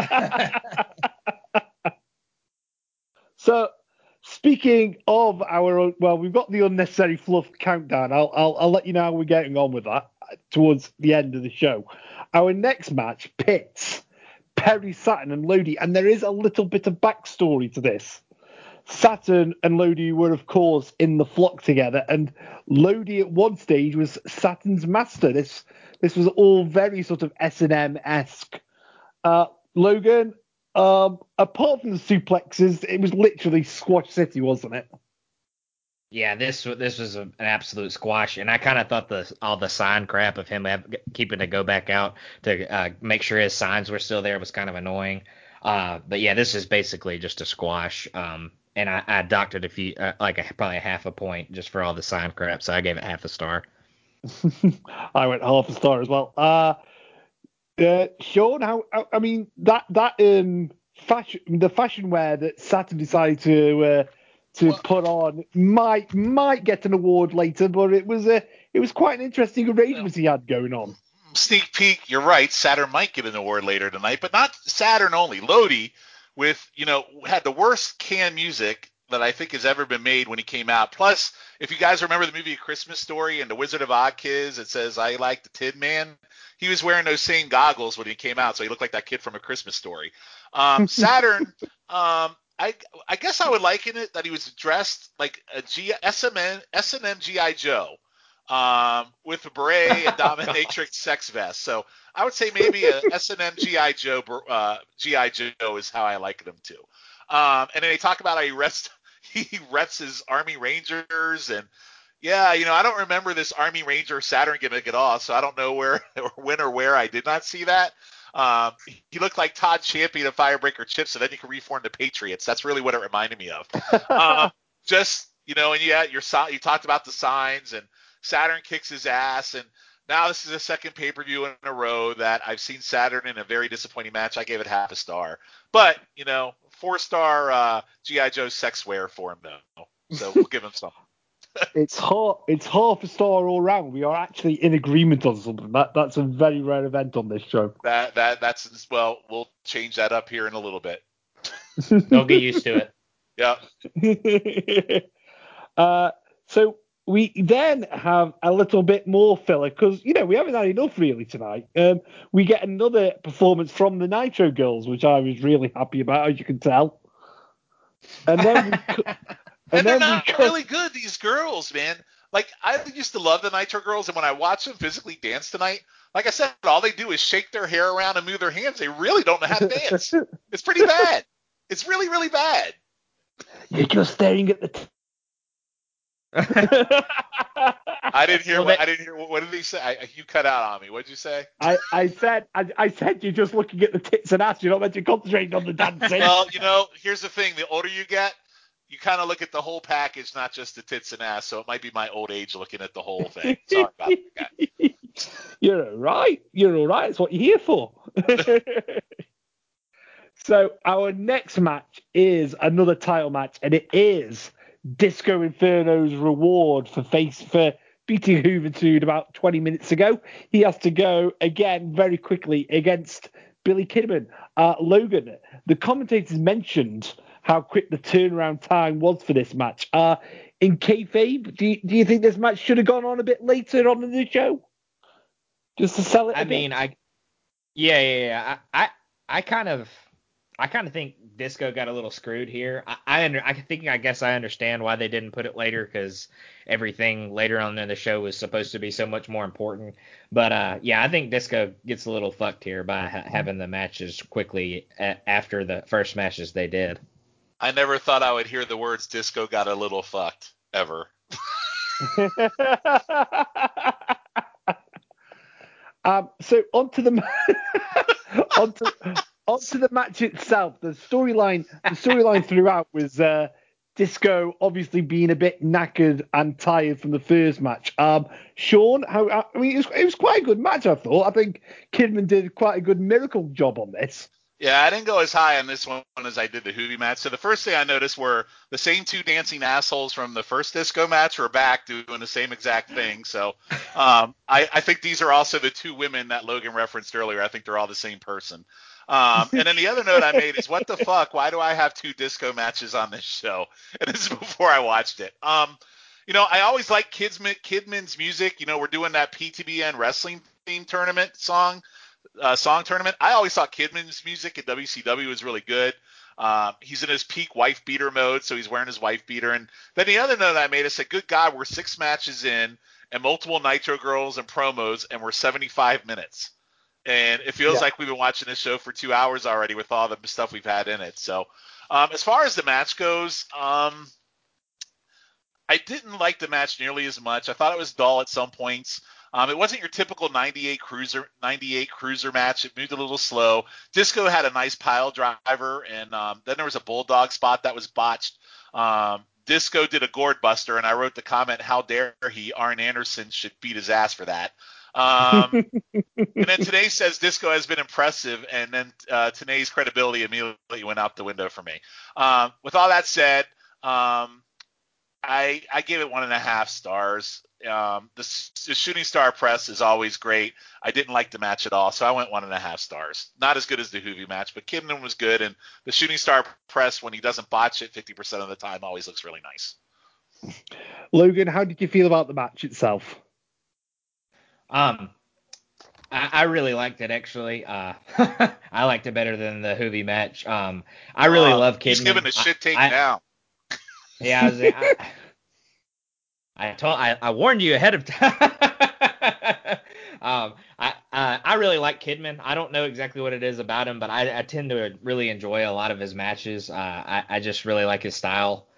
So, speaking of we've got the unnecessary fluff countdown. I'll let you know how we're getting on with that towards the end of the show. Our next match pits Perry Saturn and Lodi, and there is a little bit of backstory to this. Saturn and Lodi were, of course, in the flock together, and Lodi at one stage was Saturn's master. This was all very sort of S&M-esque. Logan, apart from the suplexes, it was literally Squash City, wasn't it? Yeah, this was an absolute squash, and I kind of thought all the sign crap of him keeping to go back out to make sure his signs were still there was kind of annoying. But yeah, this is basically just a squash. And I docked it probably a half a point just for all the sign crap, so I gave it half a star. I went half a star as well. Sean, the fashion wear that Saturn decided to put on might get an award later, but it was quite an interesting arrangement he had going on. Sneak peek, you're right. Saturn might get an award later tonight, but not Saturn only. Lodi had the worst canned music that I think has ever been made when he came out. Plus, if you guys remember the movie A Christmas Story and the Wizard of Oz kids, it says, I like the Tin Man. He was wearing those same goggles when he came out, so he looked like that kid from A Christmas Story. Saturn, I guess I would liken it that he was dressed like a S&M G.I. Joe with a beret and dominatrix sex vest. So I would say maybe a S&M G.I. Joe is how I liken him to. And then they talk about how he reps his Army Rangers, and yeah, I don't remember this Army Ranger Saturn gimmick at all, so I don't know when or where I did not see that. He looked like Todd Champion of Firebreaker Chips, and then you can reform the Patriots. That's really what it reminded me of. And you talked about the signs, and Saturn kicks his ass, and now this is the second pay-per-view in a row that I've seen Saturn in a very disappointing match. I gave it half a star. But, 4-star G.I. Joe sex wear for him, though. So we'll give him some. It's half a star all round. We are actually in agreement on something. That's a very rare event on this show. We'll change that up here in a little bit. Don't get used to it. Yeah. So we then have a little bit more filler because we haven't had enough really tonight. We get another performance from the Nitro Girls, which I was really happy about, as you can tell. And then they're not really good, these girls, man. Like, I used to love the Nitro Girls, and when I watch them physically dance tonight, like I said, all they do is shake their hair around and move their hands. They really don't know how to dance. It's pretty bad. It's really, really bad. You're just staring at the I didn't hear what did he say? You cut out on me. What did you say? I said you're just looking at the tits and ass. You're not meant to concentrate on the dancing. Well, here's the thing. The older you get, you kind of look at the whole package, not just the tits and ass. So it might be my old age looking at the whole thing. Sorry about that. You're all right. You're all right. It's what you're here for. So our next match is another title match, and it is Disco Inferno's reward for beating Juventud about 20 minutes ago. He has to go again very quickly against Billy Kidman. Logan, the commentators mentioned how quick the turnaround time was for this match. In kayfabe, do you think this match should have gone on a bit later on in the show? Just to sell it a bit? I kind of think Disco got a little screwed here. I guess I understand why they didn't put it later, because everything later on in the show was supposed to be so much more important. But I think Disco gets a little fucked here by having the matches quickly after the first matches they did. I never thought I would hear the words "Disco got a little fucked" ever. So onto the match itself. The storyline throughout was Disco obviously being a bit knackered and tired from the first match. Sean, it was quite a good match, I thought. I think Kidman did quite a good miracle job on this. Yeah, I didn't go as high on this one as I did the Hoovy match. So the first thing I noticed were the same two dancing assholes from the first Disco match were back doing the same exact thing. So I think these are also the two women that Logan referenced earlier. I think they're all the same person. And then the other note I made is, what the fuck? Why do I have two Disco matches on this show? And this is before I watched it. I always like Kidman's music. We're doing that PTBN wrestling theme tournament song tournament. I always thought Kidman's music at WCW was really good. He's in his peak wife beater mode, so he's wearing his wife beater. And then the other note I made, I said, good God, we're 6 matches in and multiple Nitro Girls and promos, and we're 75 minutes. And it feels like we've been watching this show for 2 hours already with all the stuff we've had in it. So as far as the match goes, I didn't like the match nearly as much. I thought it was dull at some points. It wasn't your typical 98 cruiser match. It moved a little slow. Disco had a nice pile driver, and then there was a bulldog spot that was botched. Disco did a gourd buster, and I wrote the comment, how dare he? Arn Anderson should beat his ass for that. And then Tenay says Disco has been impressive, and then Tenay's credibility immediately went out the window for me. With all that said, I gave it 1.5 stars. The Shooting Star Press is always great. I didn't like the match at all, so I went 1.5 stars. Not as good as the Hoovy match, but Kidman was good, and the Shooting Star Press, when he doesn't botch it 50% of the time, always looks really nice. Logan, how did you feel about the match itself? I really liked it, actually. I liked it better than the Hoovy match. I really love Kidman. He's giving the shit take now. Yeah, I warned you ahead of time. I really like Kidman. I don't know exactly what it is about him, but I tend to really enjoy a lot of his matches. I just really like his style.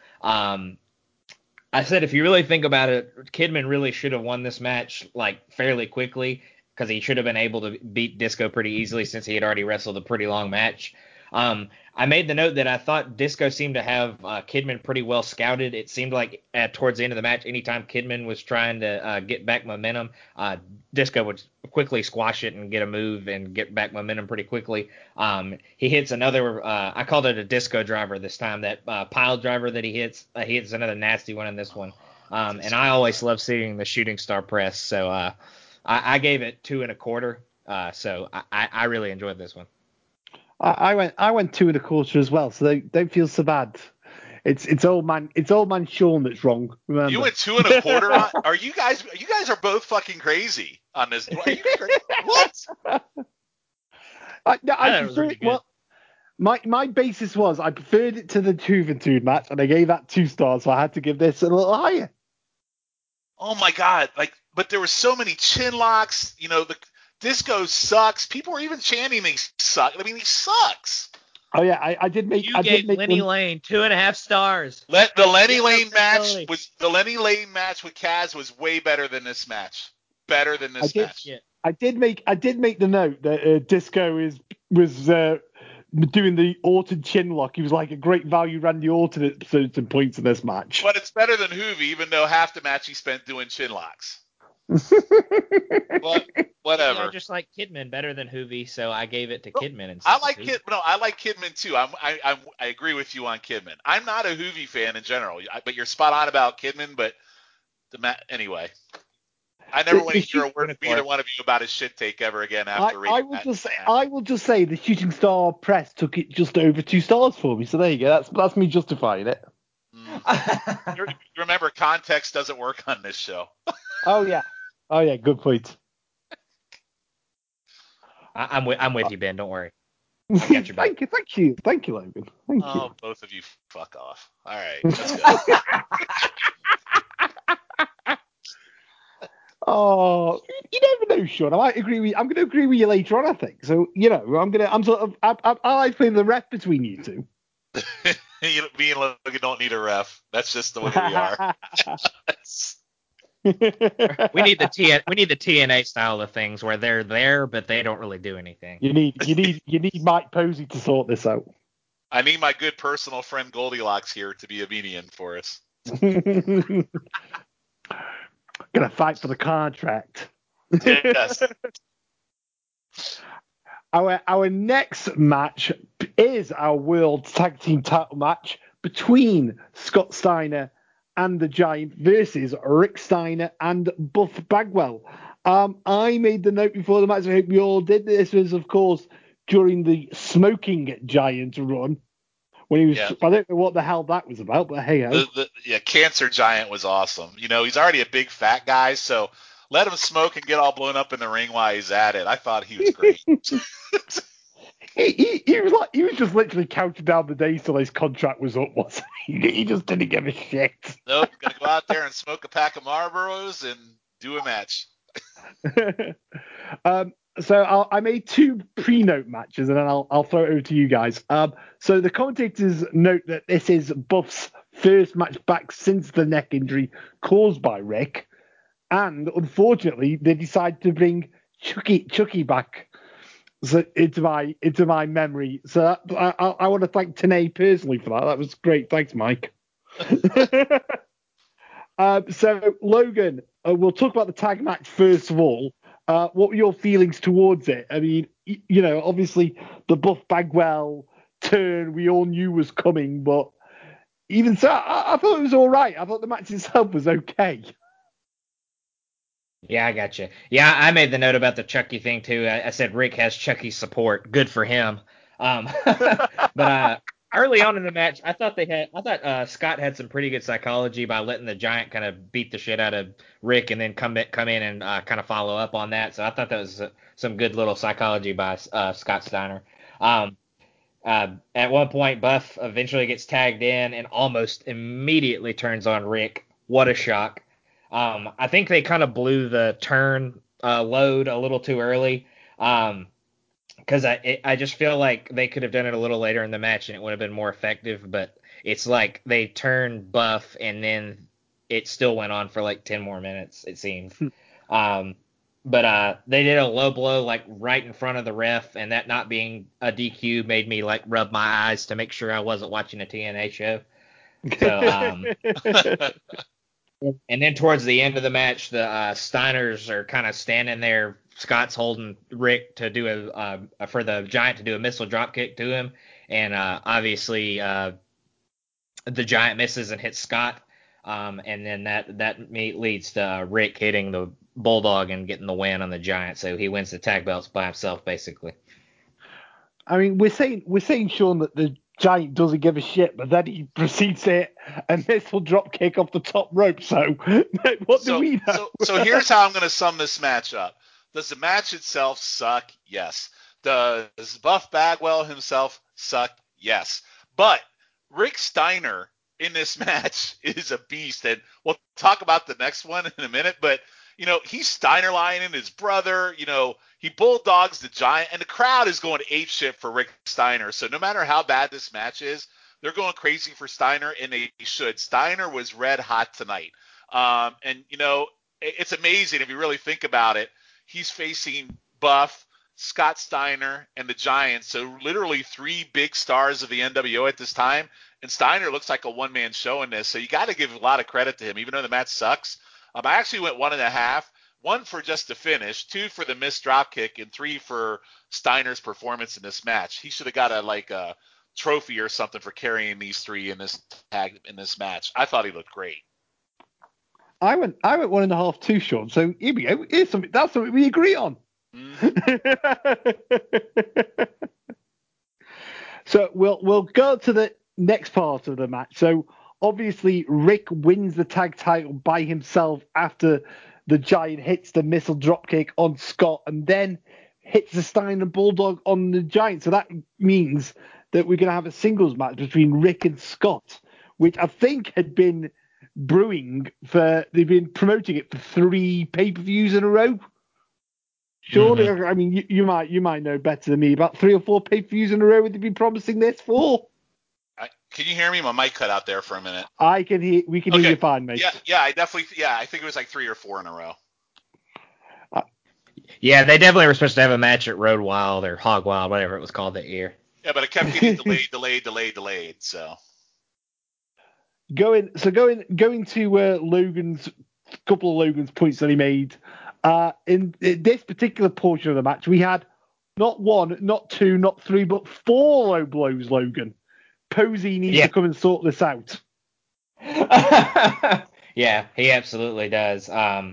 I said, if you really think about it, Kidman really should have won this match like fairly quickly, because he should have been able to beat Disco pretty easily since he had already wrestled a pretty long match. I made the note that I thought Disco seemed to have Kidman pretty well scouted. It seemed like towards the end of the match, anytime Kidman was trying to get back momentum, Disco would quickly squash it and get a move and get back momentum pretty quickly. He hits another, I called it a Disco driver this time, that pile driver that he hits another nasty one in this one. And I always love seeing the Shooting Star Press, so I gave it 2.25. So I really enjoyed this one. I went 2.25 as well, so don't feel so bad. It's old man Sean that's wrong. Remember. You went 2.25. Are you guys are both fucking crazy on this? Are you crazy? What? I thought it was really good. Well, my basis was I preferred it to the Juventud match, and I gave that 2 stars, so I had to give this a little higher. Oh my God! But there were so many chin locks. The Disco sucks. People were even chanting he sucks. I mean, he sucks. Oh yeah, I did make. You gave Lenny Lane 2.5 stars. The Lenny Lane match with Kaz was way better than this match. Better than this match. I did make the note that Disco was doing the Orton chin lock. He was like a great value Randy Orton at certain points in this match. But it's better than Hoovy, even though half the match he spent doing chin locks. But whatever. Maybe I just like Kidman better than Hoovy, so I gave it to Kidman instead. I like Kidman too. I agree with you on Kidman. I'm not a Hoovy fan in general, but you're spot on about Kidman. But anyway, I never want to hear a word from either one of you about his shit take ever again after I will just say the Shooting Star Press took it just over 2 stars for me. So there you go. That's me justifying it. You remember, context doesn't work on this show. Oh yeah, good point. I'm with you, Ben. Don't worry. I got your back. Thank you, Logan. Thank you. Both of you, fuck off. All right, let's go. Oh, you never know, Sean. I'm going to agree with you later on, I think. So I like playing the ref between you two. Me and Logan don't need a ref. That's just the way we are. We need the TNA style of things where they're there but they don't really do anything. You need Mike Posey to sort this out. I need my good personal friend Goldilocks here to be a median for us. Gonna fight for the contract. Yes. Our next match is our World Tag Team Title match between Scott Steiner and the Giant versus Rick Steiner and Buff Bagwell. I made the note before the match. I hope you all did. This was, of course, during the Smoking Giant run. When he was, I don't know what the hell that was about, but hey ho. Cancer Giant was awesome. He's already a big fat guy, so let him smoke and get all blown up in the ring while he's at it. I thought he was great. he was just literally counting down the days till his contract was up, wasn't he? He just didn't give a shit. Nope, gonna go out there and smoke a pack of Marlboros and do a match. So I made 2 pre-note matches, and then I'll throw it over to you guys. So the commentators note that this is Buff's first match back since the neck injury caused by Rick, and unfortunately they decide to bring Chucky back into my memory. So I want to thank Tenay personally for that. That was great. Thanks, Mike. So Logan, we'll talk about the tag match first of all. What were your feelings towards it? I mean, obviously the Buff Bagwell turn we all knew was coming, but even so, I thought it was all right. I thought the match itself was okay. Yeah, I got you. Yeah, I made the note about the Chucky thing too. I said Rick has Chucky's support. Good for him. But early on in the match, I thought Scott had some pretty good psychology by letting the Giant kind of beat the shit out of Rick and then come in and kind of follow up on that. So I thought that was some good little psychology by Scott Steiner. At one point, Buff eventually gets tagged in and almost immediately turns on Rick. What a shock. I think they kind of blew the turn load a little too early. Because I just feel like they could have done it a little later in the match and it would have been more effective. But it's like they turned Buff and then it still went on for like 10 more minutes, it seemed. But they did a low blow like right in front of the ref, and that not being a DQ made me like rub my eyes to make sure I wasn't watching a TNA show. So, and then towards the end of the match, the Steiners are kind of standing there. Scott's holding Rick to do for the Giant to do a missile drop kick to him, and obviously the Giant misses and hits Scott, and then that leads to Rick hitting the Bulldog and getting the win on the Giant, so he wins the tag belts by himself basically. I mean, we're saying Sean that the Giant doesn't give a shit, but then he proceeds to hit a missile drop kick off the top rope. So what do we know? So here's how I'm going to sum this match up. Does the match itself suck? Yes. Does Buff Bagwell himself suck? Yes. But Rick Steiner in this match is a beast, and we'll talk about the next one in a minute, but he's Steiner lining his brother, he bulldogs the Giant, and the crowd is going ape shit for Rick Steiner. So no matter how bad this match is, they're going crazy for Steiner, and they should. Steiner was red hot tonight. And it's amazing if you really think about it. He's facing Buff, Scott Steiner, and the Giants. So literally 3 big stars of the NWO at this time. And Steiner looks like a one-man show in this. So you got to give a lot of credit to him, even though the match sucks. I actually went 1.5, 1 for just the finish, 2 for the missed drop kick, and 3 for Steiner's performance in this match. He should have got a trophy or something for carrying these 3 in this match. I thought he looked great. I went 1.5 too, Sean. So here we go. That's something we agree on. So we'll go to the next part of the match. So obviously Rick wins the tag title by himself after the Giant hits the missile dropkick on Scott and then hits the Steiner Bulldog on the Giant. So that means that we're going to have a singles match between Rick and Scott, which I think had been brewing they've been promoting it for 3 pay-per-views in a row. Surely, I mean, you might know better than me. About 3 or 4 pay-per-views in a row they've been promising this for. Can you hear me? My mic cut out there for a minute. I can hear. We can hear you fine, mate. Yeah. I think it was 3 or 4 in a row. Yeah, they definitely were supposed to have a match at Road Wild or Hog Wild, whatever it was called that year. Yeah, but it kept getting delayed. So going to Logan's couple of Logan's points that he made. In this particular portion of the match, we had not 1, not 2, not 3, but 4 low blows, Logan. Posey needs to come and sort this out. Yeah, he absolutely does.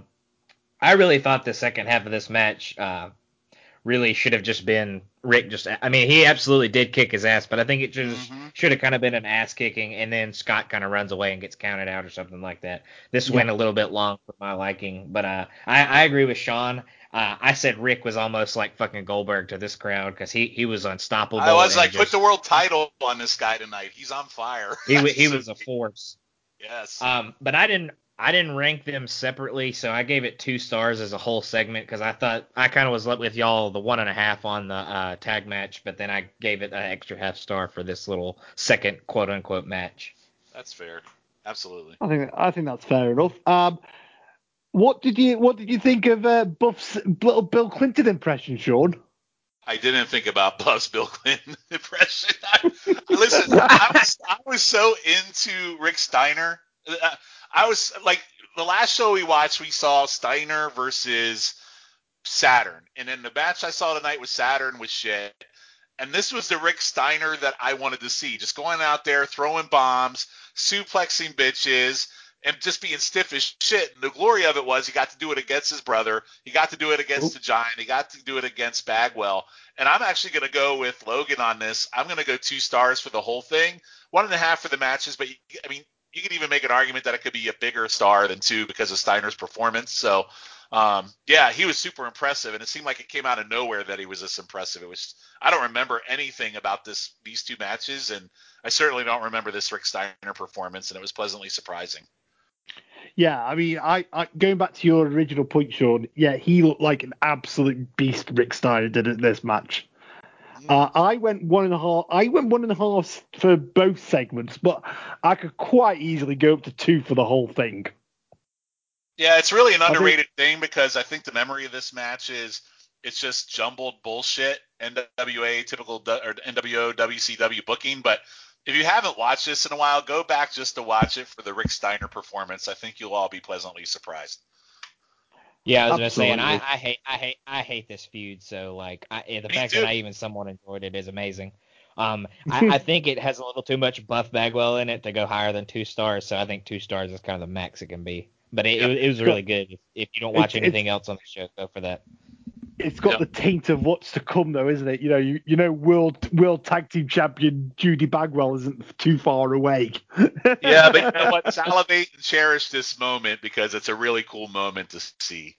I really thought the second half of this match really should have just been Rick. He absolutely did kick his ass, but I think it just should have kind of been an ass kicking, and then Scott kind of runs away and gets counted out or something like that. This went a little bit long for my liking, but I agree with Sean. I said Rick was almost like fucking Goldberg to this crowd because he was unstoppable. I was like, put the world title on this guy tonight. He's on fire. He was a force. Yes. But I didn't rank them separately, so I gave it 2 stars as a whole segment because I thought I kind of was with y'all the 1.5 on the tag match, but then I gave it an extra half star for this little second quote unquote match. That's fair. Absolutely. I think that's fair enough. What did you think of Buff's little Bill Clinton impression, Sean? I didn't think about Buff's Bill Clinton impression. Listen, I was so into Rick Steiner. I was like, the last show we watched, we saw Steiner versus Saturn, and then the match I saw tonight with Saturn was shit. And this was the Rick Steiner that I wanted to see, just going out there throwing bombs, suplexing bitches, and just being stiff as shit. And the glory of it was he got to do it against his brother. He got to do it against the Giant. He got to do it against Bagwell. And I'm actually going to go with Logan on this. I'm going to go 2 stars for the whole thing, 1.5 for the matches. But, you could even make an argument that it could be a bigger star than 2 because of Steiner's performance. So, he was super impressive. And it seemed like it came out of nowhere that he was this impressive. I don't remember anything about these 2 matches. And I certainly don't remember this Rick Steiner performance. And it was pleasantly surprising. Yeah, I mean, I going back to your original point, Sean. Yeah, he looked like an absolute beast. Rick Steiner did in this match. I went 1.5. I went 1.5 for both segments, but I could quite easily go up to 2 for the whole thing. Yeah, it's really an underrated thing because I think the memory of this match is it's just jumbled bullshit, NWA typical or NWO WCW booking, but. If you haven't watched this in a while, go back just to watch it for the Rick Steiner performance. I think you'll all be pleasantly surprised. Yeah, I was going to say, and I hate this feud. So the fact that I even somewhat enjoyed it is amazing. I think it has a little too much Buff Bagwell in it to go higher than 2 stars. So I think 2 stars is kind of the max it can be. But it was really good. If you don't watch anything else on the show, go for that. It's got the taint of what's to come, though, isn't it? You know, world tag team champion Judy Bagwell isn't too far away. Yeah, but you know what? Salivate and cherish this moment because it's a really cool moment to see.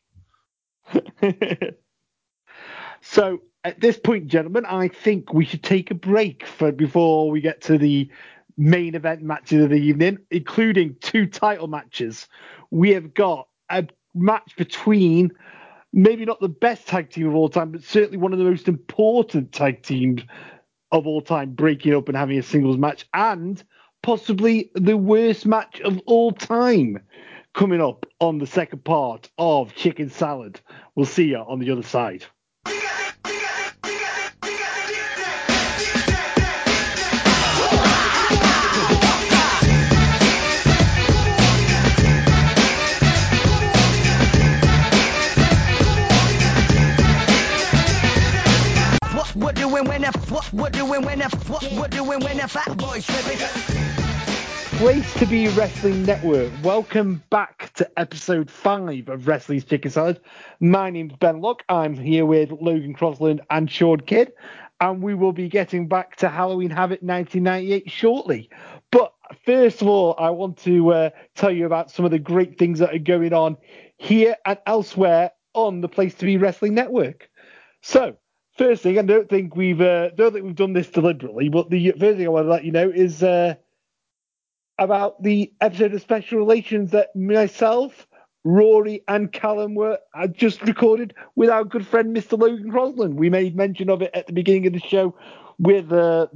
So at this point, gentlemen, I think we should take a break before we get to the main event matches of the evening, including 2 title matches. We have got a match between. Maybe not the best tag team of all time, but certainly one of the most important tag teams of all time breaking up and having a singles match, and possibly the worst match of all time coming up on the second part of Chicken Salad. We'll see you on the other side. we're doing when the fat boys tripping. Place to Be Wrestling Network. Welcome back to episode 5 of Wrestling's Chicken Salad. My name's Ben Locke. I'm here with Logan Crosland and Sean Kidd, and we will be getting back to Halloween Havoc 1998 shortly. But first of all, I want to tell you about some of the great things that are going on here and elsewhere on the Place to Be Wrestling Network. So, first thing, I don't think we've done this deliberately, but the first thing I want to let you know is about the episode of Special Relations that myself, Rory, and Callum had just recorded with our good friend Mr. Logan Crosland. We made mention of it at the beginning of the show with the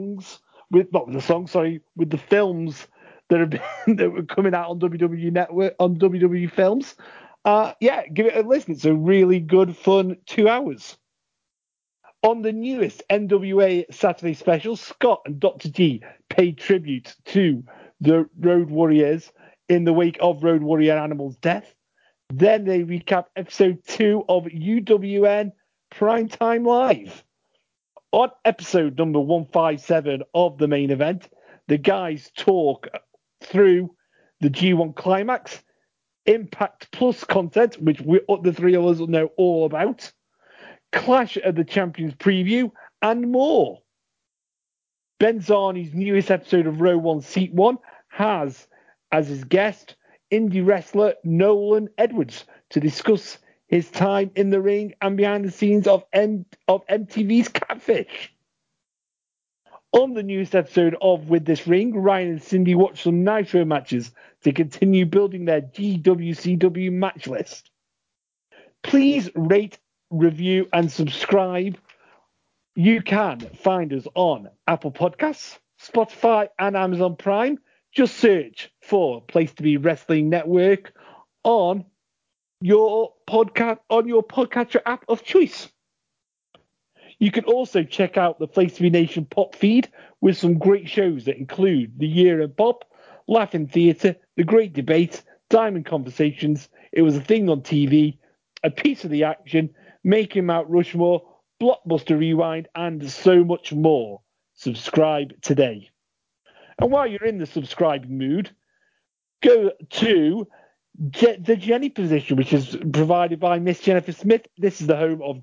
films that were coming out on WWE Network, on WWE Films. Give it a listen. It's a really good, fun 2 hours. On the newest NWA Saturday special, Scott and Dr. G paid tribute to the Road Warriors in the wake of Road Warrior Animal's death. Then they recap episode 2 of UWN Primetime Live. On episode number 157 of the main event, the guys talk through the G1 Climax, Impact Plus content, which the three of us know all about, Clash of the Champions preview, and more. Ben Zarni's newest episode of Row 1 Seat 1 has, as his guest, indie wrestler Nolan Edwards to discuss his time in the ring and behind the scenes of MTV's Catfish. On the newest episode of With This Ring, Ryan and Cindy watch some Nitro matches to continue building their GWCW match list. Please rate, review, and subscribe. You can find us on Apple Podcasts, Spotify, and Amazon Prime. Just search for Place to Be Wrestling Network on your podcatcher app of choice. You can also check out the Place to Be Nation pop feed with some great shows that include The Year of Pop, Laughing Theatre, The Great Debate, Diamond Conversations, It Was a Thing on TV, A Piece of the Action, Making Mount Rushmore, Blockbuster Rewind, and so much more. Subscribe today. And while you're in the subscribing mood, go to the Jenny position, which is provided by Miss Jennifer Smith. This is the home of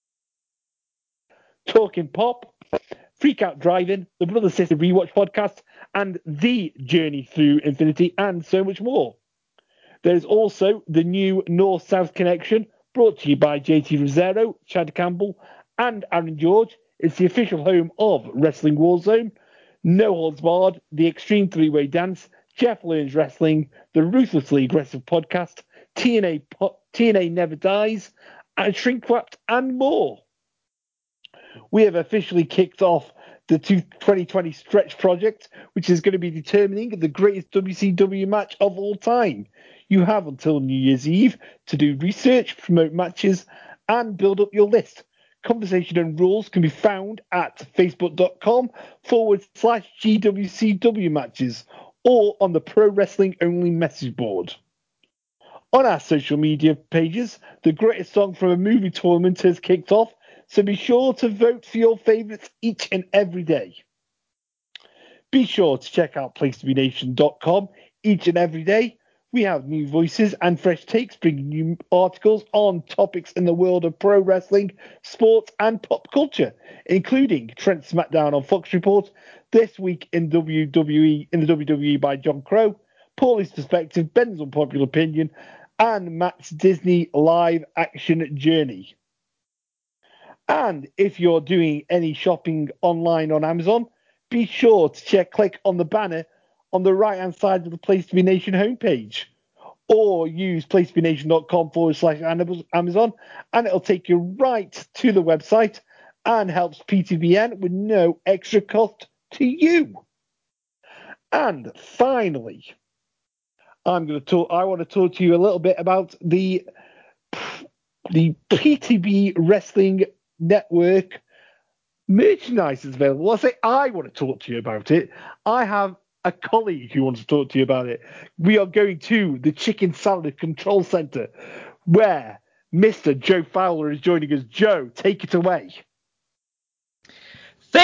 Talking Pop, Freak Out Driving, the Brother Sister Rewatch podcast, and The Journey Through Infinity, and so much more. There's also the new North-South Connection, brought to you by JT Rosero, Chad Campbell, and Aaron George. It's the official home of Wrestling Warzone, No Holds Barred, The Extreme Three-Way Dance, Jeff Learns Wrestling, the Ruthlessly Aggressive Podcast, TNA Never Dies, and Shrink Wrapped, and more. We have officially kicked off the 2020 Stretch Project, which is going to be determining the greatest WCW match of all time. You have until New Year's Eve to do research, promote matches, and build up your list. Conversation and rules can be found at facebook.com/GWCW matches or on the Pro Wrestling Only message board. On our social media pages, the greatest song from a movie tournament has kicked off, so be sure to vote for your favourites each and every day. Be sure to check out PlaceToBeNation.com each and every day. We have new voices and fresh takes, bringing you articles on topics in the world of pro wrestling, sports, and pop culture, including Trent's SmackDown on Fox Report, This Week in the WWE by John Crow, Paulie's Perspective, Ben's Unpopular Opinion, and Matt's Disney live action journey. And if you're doing any shopping online on Amazon, be sure to click on the banner on the right-hand side of the Place to Be Nation homepage, or use placetobenation.com/Amazon, and it'll take you right to the website and helps PTBN with no extra cost to you. And finally, I want to talk to you a little bit about the PTB Wrestling Network merchandise that's available. I want to talk to you about it. I have a colleague who wants to talk to you about it. We are going to the Chicken Salad Control Center, where Mr. Joe Fowler is joining us. Joe, take it away.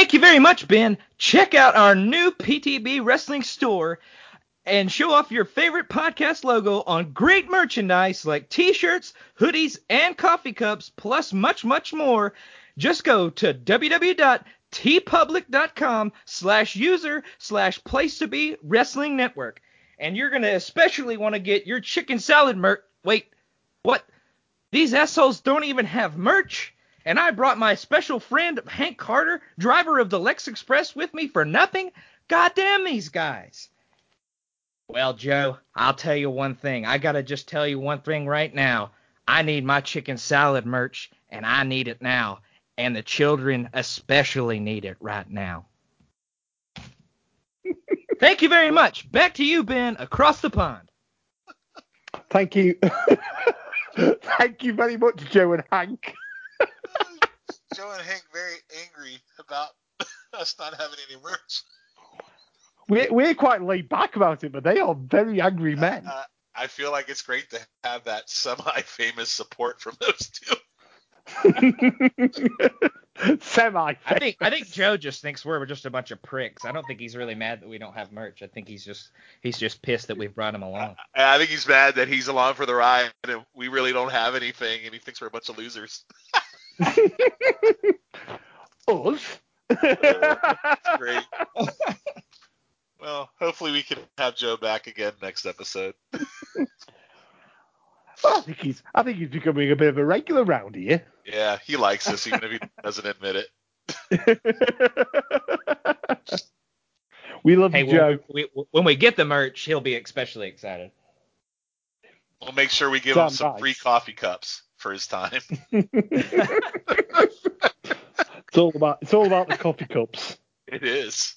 Thank you very much, Ben. Check out our new PTB Wrestling store and show off your favorite podcast logo on great merchandise like t-shirts, hoodies, and coffee cups, plus much, much more. Just go to www.tpublic.com/user/place-to-be wrestling network. And you're going to especially want to get your chicken salad merch. Wait, what? These assholes don't even have merch? And I brought my special friend Hank Carter, driver of the Lex Express, with me for nothing? Goddamn these guys. Well, Joe, I'll tell you one thing. I gotta just tell you one thing right now. I need my chicken salad merch, and I need it now. And the children especially need it right now. Thank you very much. Back to you, Ben, across the pond. Thank you. Thank you very much, Joe and Hank. Joe and Hank very angry about us not having any merch. We're quite laid back about it, but they are very angry men. I feel like it's great to have that semi-famous support from those two. Semi-famous. I think Joe just thinks we're just a bunch of pricks. I don't think he's really mad that we don't have merch. I think he's just pissed that we've brought him along. I think he's mad that he's along for the ride and we really don't have anything, and he thinks we're a bunch of losers. Us? That's great. Well, hopefully we can have Joe back again next episode. Well, I think he's becoming a bit of a regular round here. Yeah, he likes us even if he doesn't admit it. We love you, Joe. When we get the merch, he'll be especially excited. We'll make sure we give him some free coffee cups for his time. It's all about the coffee cups. It is.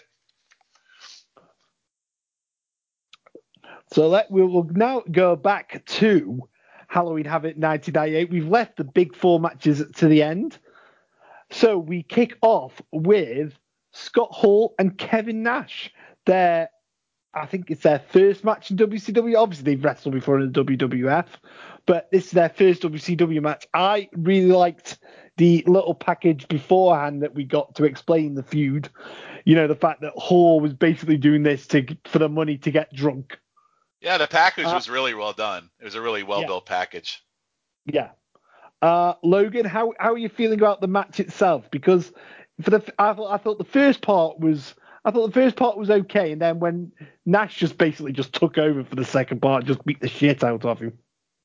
So we will now go back to Halloween Havoc 1998. We've left the big four matches to the end. So we kick off with Scott Hall and Kevin Nash. I think it's their first match in WCW. Obviously, they've wrestled before in the WWF, but this is their first WCW match. I really liked the little package beforehand that we got to explain the feud. You know, the fact that Hall was basically doing this for the money to get drunk. Yeah, the package was really well done. It was a really well-built package. Yeah. Logan, how are you feeling about the match itself? Because I thought the first part was okay, and then when Nash just took over for the second part, just beat the shit out of him.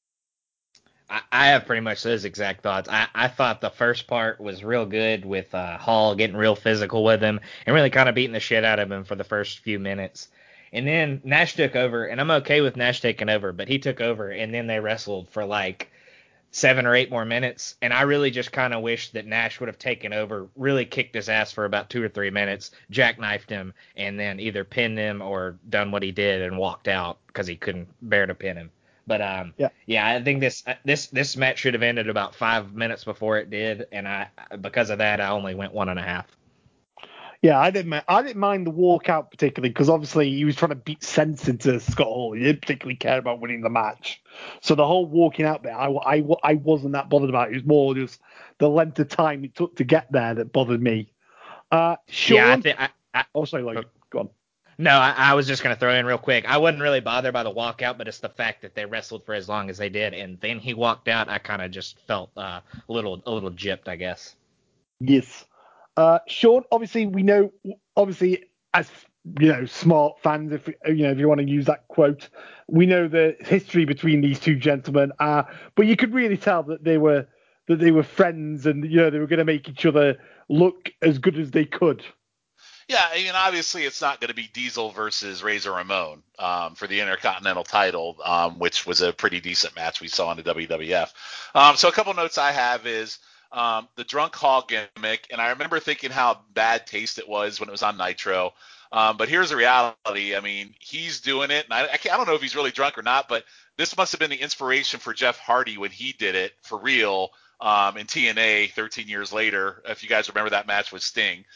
I have pretty much those exact thoughts. I thought the first part was real good with Hall getting real physical with him and really kind of beating the shit out of him for the first few minutes. And then Nash took over, and I'm okay with Nash taking over, but he took over, and then they wrestled for like 7 or 8 more minutes, and I really just kind of wish that Nash would have taken over, really kicked his ass for about 2 or 3 minutes, jackknifed him, and then either pinned him or done what he did and walked out because he couldn't bear to pin him. But yeah, I think this match should have ended about 5 minutes before it did, and because of that I only went 1.5. Yeah, I didn't mind the walkout particularly because obviously he was trying to beat sense into Scott Hall. He didn't particularly care about winning the match. So the whole walking out bit, I wasn't that bothered about. It was more just the length of time it took to get there that bothered me. Sean? Yeah, go on. No, I was just going to throw in real quick. I wasn't really bothered by the walkout, but it's the fact that they wrestled for as long as they did, and then he walked out. I kind of just felt a little gypped, I guess. Yes. Sean, obviously we know, as you know, smart fans, if you want to use that quote, we know the history between these two gentlemen. But you could really tell that they were friends, and they were going to make each other look as good as they could. Yeah, I mean, obviously it's not going to be Diesel versus Razor Ramon for the Intercontinental title, which was a pretty decent match we saw in the WWF. So a couple notes I have is the Drunk Hall gimmick, and I remember thinking how bad taste it was when it was on Nitro. But here's the reality. I mean, he's doing it, and I don't know if he's really drunk or not, but this must have been the inspiration for Jeff Hardy when he did it for real in TNA 13 years later, if you guys remember that match with Sting.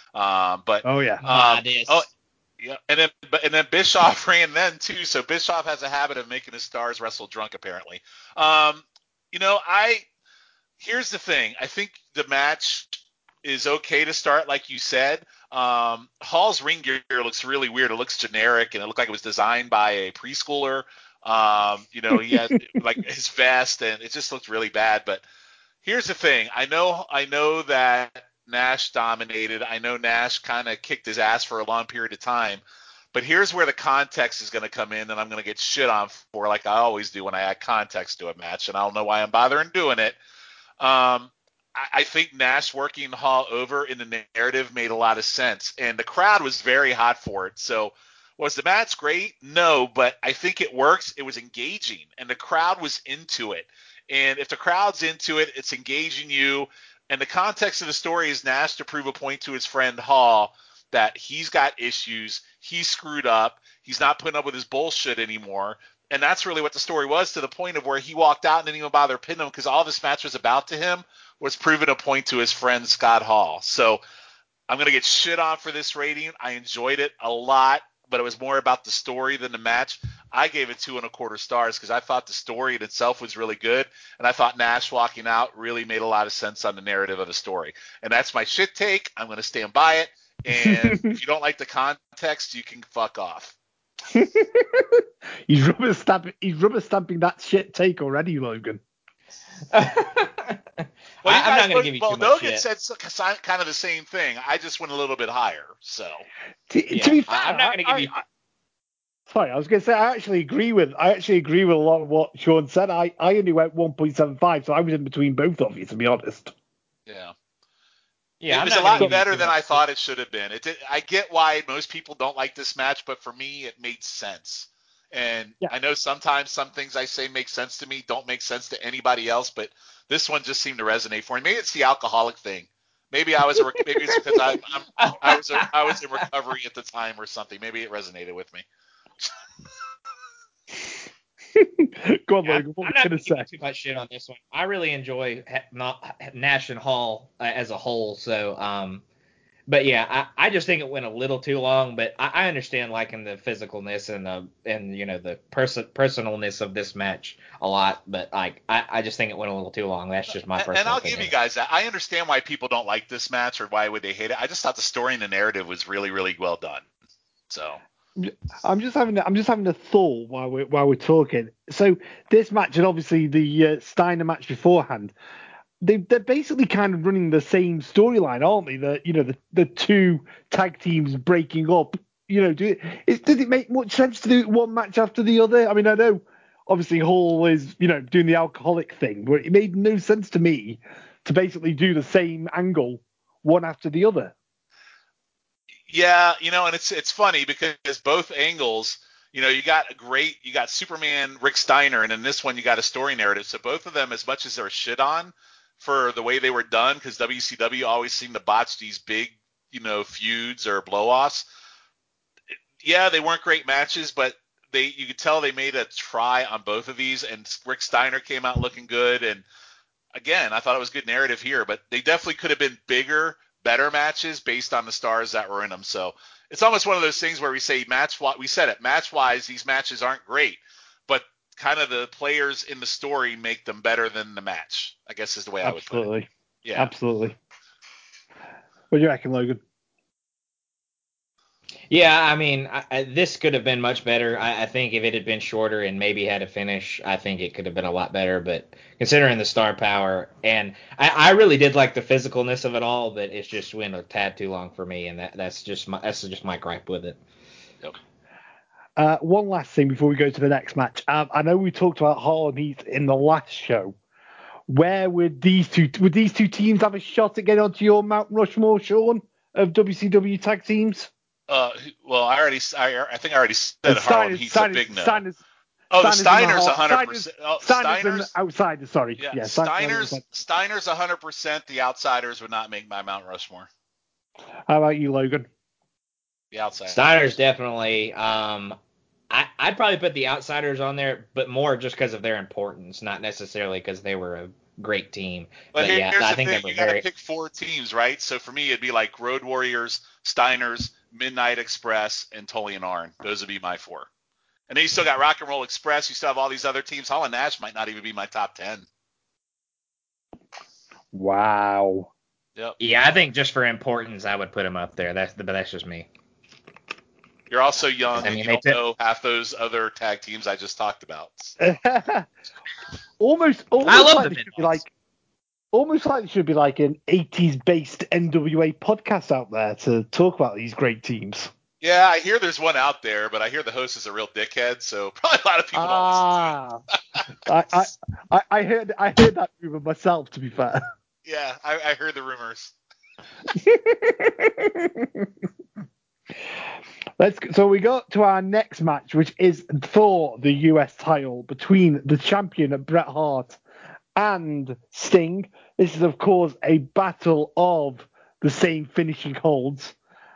Yeah, and then Bischoff ran then too. So Bischoff has a habit of making his stars wrestle drunk, apparently. Here's the thing. I think the match is okay to start, like you said. Hall's ring gear looks really weird. It looks generic, and it looked like it was designed by a preschooler. He had like his vest, and it just looked really bad. But here's the thing. I know that Nash dominated. I know Nash kind of kicked his ass for a long period of time. But here's where the context is going to come in, and I'm going to get shit on for, like I always do when I add context to a match, and I don't know why I'm bothering doing it. I think Nash working Hall over in the narrative made a lot of sense, and the crowd was very hot for it. So was the match great? No, but I think it works. It was engaging, and the crowd was into it. And if the crowd's into it, it's engaging you. And the context of the story is Nash to prove a point to his friend Hall that he's got issues, he's screwed up, he's not putting up with his bullshit anymore. And that's really what the story was, to the point of where he walked out and didn't even bother pinning him, because all this match was about to him was proving a point to his friend Scott Hall. So I'm going to get shit on for this rating. I enjoyed it a lot, but it was more about the story than the match. I gave it 2.25 stars because I thought the story in itself was really good, and I thought Nash walking out really made a lot of sense on the narrative of the story. And that's my shit take. I'm going to stand by it. And if you don't like the context, you can fuck off. He's rubber stamping that shit take already, Logan. Well, I'm not going to give you too much Logan shit. said kind of the same thing. I just went a little bit higher. So To be fair, I'm not going to give you. Sorry, I was going to say I actually agree with a lot of what Sean said. I only went 1.75, so I was in between both of you, to be honest. Yeah. Yeah, it was a lot better than I thought it should have been. I get why most people don't like this match, but for me, it made sense. And yeah. I know sometimes some things I say make sense to me don't make sense to anybody else, but this one just seemed to resonate for me. Maybe it's the alcoholic thing. Maybe it's because I was in recovery at the time or something. Maybe it resonated with me. Go on, Logan. What I'm not going to say too much shit on this one. I really enjoy Nash and Hall as a whole. So, but yeah, I just think it went a little too long. But I understand liking the physicalness and the personalness of this match a lot. But I just think it went a little too long. That's just my personal opinion. And I'll give you guys that. I understand why people don't like this match or why would they hate it. I just thought the story and the narrative was really, really well done. So. I'm just having a thought while we're talking. So this match and obviously the Steiner match beforehand, they're basically kind of running the same storyline, aren't they? The two tag teams breaking up. Does it make much sense to do one match after the other? I mean, I know obviously Hall is doing the alcoholic thing, but it made no sense to me to basically do the same angle one after the other. Yeah, and it's funny because both angles, you got Superman, Rick Steiner, and in this one you got a story narrative. So both of them, as much as they're shit on for the way they were done, because WCW always seemed to botch these big, feuds or blow-offs. Yeah, they weren't great matches, but you could tell they made a try on both of these, and Rick Steiner came out looking good. And again, I thought it was good narrative here, but they definitely could have been bigger, better matches based on the stars that were in them. So it's almost one of those things where we say match-wise, these matches aren't great, but kind of the players in the story make them better than the match, I guess is the way I would put it. Yeah. Absolutely. What do you reckon, Logan? Yeah, I mean, this could have been much better. I think if it had been shorter and maybe had a finish, I think it could have been a lot better. But considering the star power, and I really did like the physicalness of it all, but it's just went a tad too long for me, and that's just my gripe with it. Yep. One last thing before we go to the next match. I know we talked about Hall and Heath in the last show. Where would these two teams have a shot at getting onto your Mount Rushmore, Sean, of WCW tag teams? Well, I think I already said Harlem Heat's a big no. Steiner's the Steiner's 100%. Steiner's an outsider, sorry. Yeah, Steiner's 100%. The outsiders would not make my Mount Rushmore. How about you, Logan? The outsiders. Steiner's definitely. I'd probably put the outsiders on there, but more just because of their importance, not necessarily because they were a great team. But yeah, I think they were you got to pick 4 teams, right? So for me, it'd be like Road Warriors, Steiners, Midnight Express, and Tully and Arn. Those would be my 4. And then you still got Rock and Roll Express. You still have all these other teams. Hall and Nash might not even be my top 10. Wow. Yep. Yeah, I think just for importance, I would put him up there. But that's just me. You're also young, I and mean, you don't know half those other tag teams I just talked about. almost I love like the there should be Midwest. like, almost like there should be like an 80s based NWA podcast out there to talk about these great teams. Yeah, I hear there's one out there, but I hear the host is a real dickhead, so probably a lot of people don't listen to it. I heard that rumor myself, to be fair. Yeah, I heard the rumors. So we go to our next match, which is for the US title between the champion Bret Hart and Sting. This is, of course, a battle of the same finishing holds.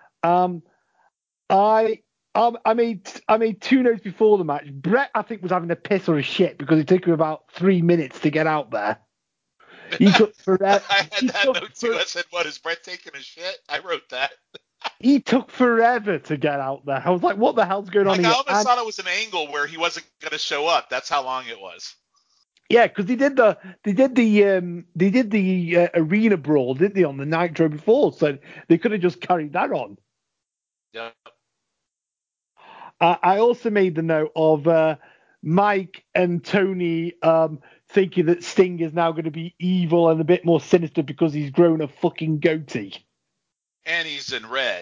I made two notes before the match. Bret, I think, was having a piss or a shit because it took him about 3 minutes to get out there. He took forever. I had that note too. I said, "What, is Bret taking a shit?" I wrote that. He took forever to get out there. I was like, "What the hell's going on here?" I almost thought it was an angle where he wasn't going to show up. That's how long it was. Yeah, because they did the arena brawl, didn't they, on the Nitro before? So they could have just carried that on. Yeah. I also made the note of Mike and Tony thinking that Sting is now going to be evil and a bit more sinister because he's grown a fucking goatee. And he's in red.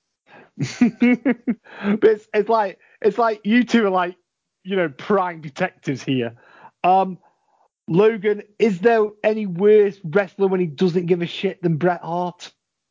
But it's like you two are like, prime detectives here. Logan, is there any worse wrestler when he doesn't give a shit than Bret Hart?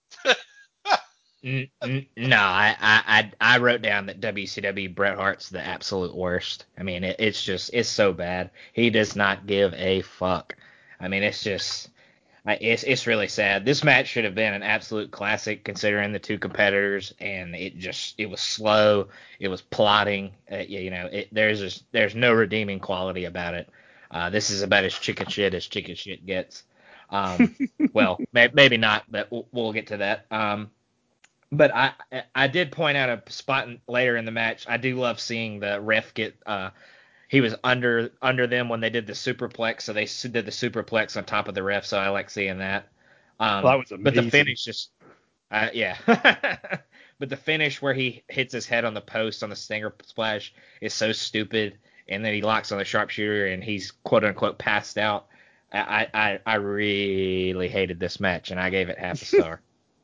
No, I wrote down that WCW Bret Hart's the absolute worst. I mean, it's so bad. He does not give a fuck. I mean, it's really sad. This match should have been an absolute classic considering the two competitors, and it was slow. It was plotting. There's no redeeming quality about it. This is about as chicken shit gets. Well, maybe not, but we'll get to that. But I did point out a spot later in the match. I do love seeing the ref get he was under them when they did the superplex, so they did the superplex on top of the ref. So I like seeing that. That was amazing. But the finish just yeah. But the finish where he hits his head on the post on the Stinger splash is so stupid, and then he locks on the sharpshooter and he's quote unquote passed out. I really hated this match, and I gave it half a star.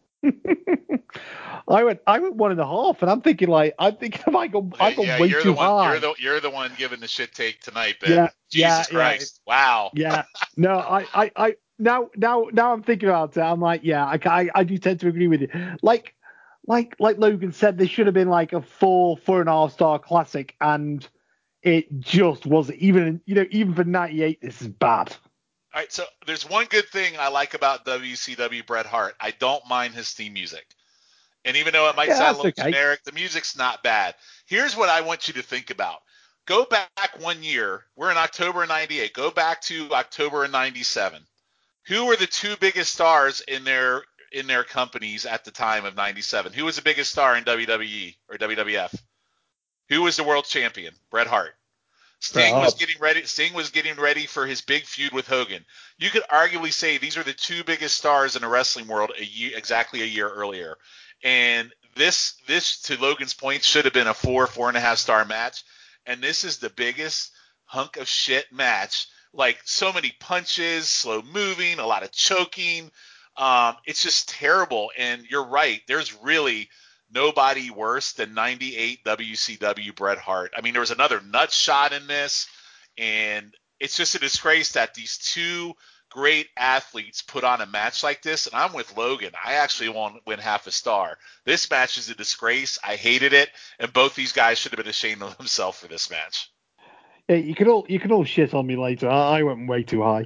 I went 1.5, and I'm thinking I go way too high. You're the one giving the shit take tonight, Ben. Yeah, Jesus Christ! Wow. Yeah. No, I now I'm thinking about it. I'm like, yeah, I do tend to agree with you. Like Logan said, this should have been like a 4.5 star classic, and it just wasn't. Even for 98, this is bad. All right, so there's one good thing I like about WCW Bret Hart. I don't mind his theme music. And even though it might sound a little generic, the music's not bad. Here's what I want you to think about. Go back 1 year. We're in October of 98. Go back to October of 97. Who were the two biggest stars in their companies at the time of 97? Who was the biggest star in WWE or WWF? Who was the world champion? Bret Hart. Sting was getting ready for his big feud with Hogan. You could arguably say these are the two biggest stars in the wrestling world exactly a year earlier. And this, to Logan's point, should have been a 4.5 star match. And this is the biggest hunk of shit match. Like, so many punches, slow moving, a lot of choking. It's just terrible. And you're right. There's really nobody worse than 98 WCW Bret Hart. I mean, there was another nut shot in this. And it's just a disgrace that these two great athletes put on a match like this, and I'm with Logan. I actually won't win half a star. This match is a disgrace. I hated it, and both these guys should have been ashamed of themselves for this match. Yeah, you can all shit on me later. I went way too high.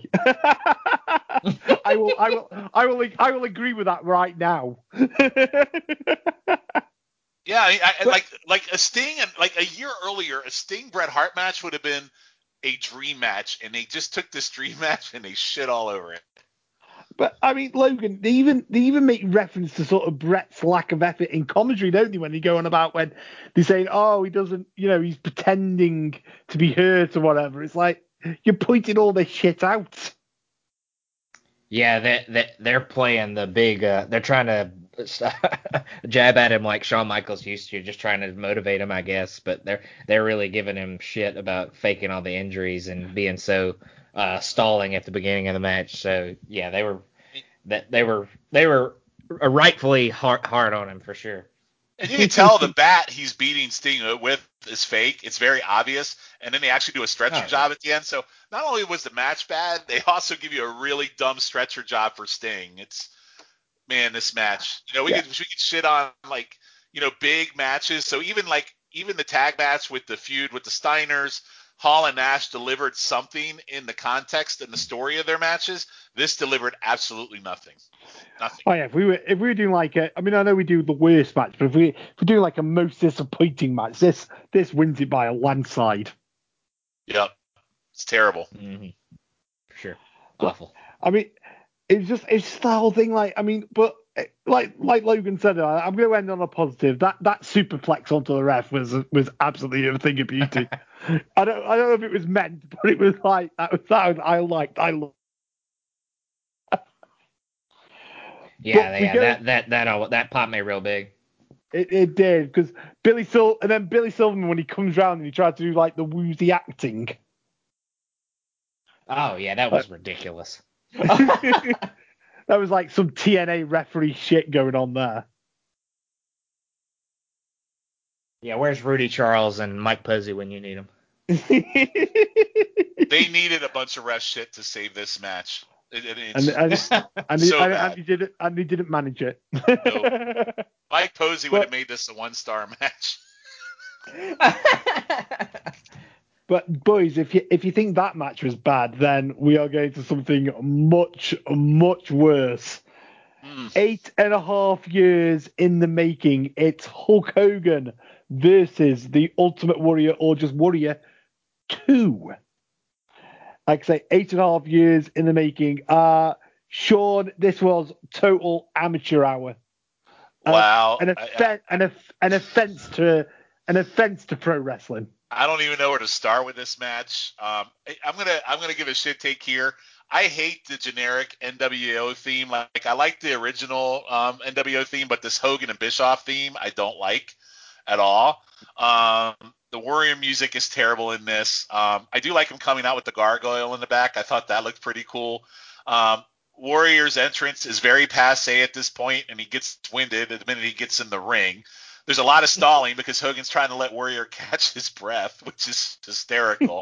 I will agree with that right now. Yeah, I like a Sting, and like a year earlier, a Sting Bret Hart match would have been a dream match, and they just took this dream match and they shit all over it. But I mean, Logan, they even make reference to sort of Bret's lack of effort in commentary, don't they? When they go on about when they're saying, "Oh, he doesn't, he's pretending to be hurt or whatever." It's like you're pointing all this shit out. Yeah, they're playing the big. They're trying to jab at him like Shawn Michaels used to, just trying to motivate him, I guess. But they're really giving him shit about faking all the injuries and being so stalling at the beginning of the match. So yeah, they were rightfully hard on him for sure. And you can tell the bat he's beating Sting with is fake. It's very obvious. And then they actually do a stretcher job at the end. So not only was the match bad, they also give you a really dumb stretcher job for Sting. This match. We could shit on big matches. So even the tag match with the feud with the Steiners, Hall and Nash delivered something in the context and the story of their matches. This delivered absolutely nothing. Nothing. Oh yeah, if we were doing I know we do the worst match, but if we do like a most disappointing match, this wins it by a landslide. Yep, it's terrible. Mm-hmm. For sure, awful. I mean, it's just the whole thing. But like Logan said, I'm going to end on a positive. That superplex onto the ref was absolutely a thing of beauty. I don't know if it was meant, but it was like that I liked. That popped me real big. It did, because Billy Silverman, when he comes round and he tried to do like the woozy acting. Oh yeah, that was ridiculous. That was like some TNA referee shit going on there. Yeah, where's Rudy Charles and Mike Posey when you need them? They needed a bunch of ref shit to save this match. And he didn't manage it. No. Mike Posey would have made this a 1-star match. But boys, if you think that match was bad, then we are going to something much, much worse. 8.5 years in the making. It's Hulk Hogan versus the Ultimate Warrior, or just Warrior 2. Like I say, 8.5 years in the making. Sean, this was total amateur hour. Wow. An offense to pro wrestling. I don't even know where to start with this match. I'm gonna give a shit take here. I hate the generic NWO theme. I like the original NWO theme, but this Hogan and Bischoff theme I don't like at all. The Warrior music is terrible in this. I do like him coming out with the gargoyle in the back. I thought that looked pretty cool. Warrior's entrance is very passe at this point, and he gets winded the minute he gets in the ring. There's a lot of stalling because Hogan's trying to let Warrior catch his breath, which is hysterical.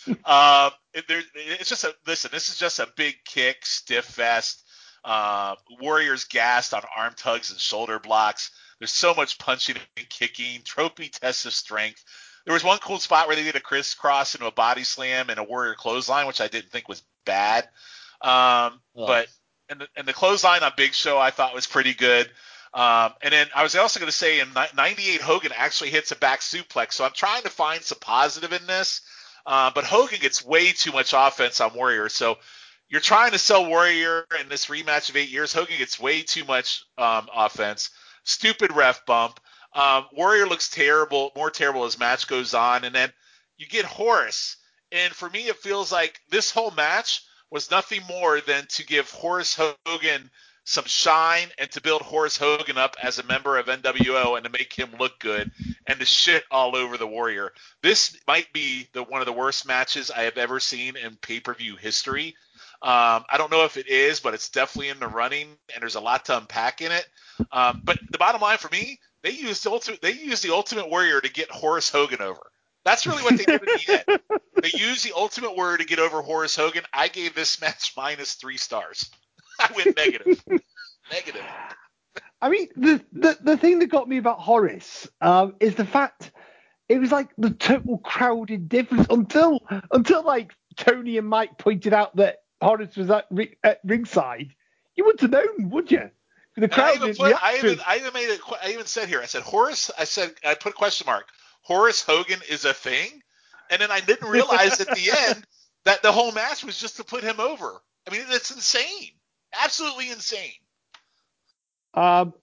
This is just a big kick, stiff fest. Warrior's gassed on arm tugs and shoulder blocks. There's so much punching and kicking, trophy tests of strength. There was one cool spot where they did a crisscross into a body slam and a Warrior clothesline, which I didn't think was bad. But the clothesline on Big Show I thought was pretty good. And then I was also going to say in 98, Hogan actually hits a back suplex. So I'm trying to find some positive in this. But Hogan gets way too much offense on Warrior. So you're trying to sell Warrior in this rematch of 8 years. Hogan gets way too much offense. Stupid ref bump. Warrior looks terrible, more terrible as match goes on. And then you get Horace. And for me, it feels like this whole match was nothing more than to give Horace Hogan some shine and to build Horace Hogan up as a member of NWO and to make him look good and to shit all over the Warrior. This might be one of the worst matches I have ever seen in pay-per-view history. I don't know if it is, but it's definitely in the running, and there's a lot to unpack in it. But the bottom line for me, they used the Ultimate Warrior to get Horace Hogan over. That's really what they did in the end. They used the Ultimate Warrior to get over Horace Hogan. I gave this match -3 stars. I went negative. Negative. I mean, the thing that got me about Horace is the fact it was like the total crowd indifference until like Tony and Mike pointed out that Horace was at ringside. You wouldn't have known, would you? The crowd. I even said here. I said Horace. I put a question mark. Horace Hogan is a thing, and then I didn't realize at the end that the whole match was just to put him over. I mean, it's insane. Absolutely insane. Well,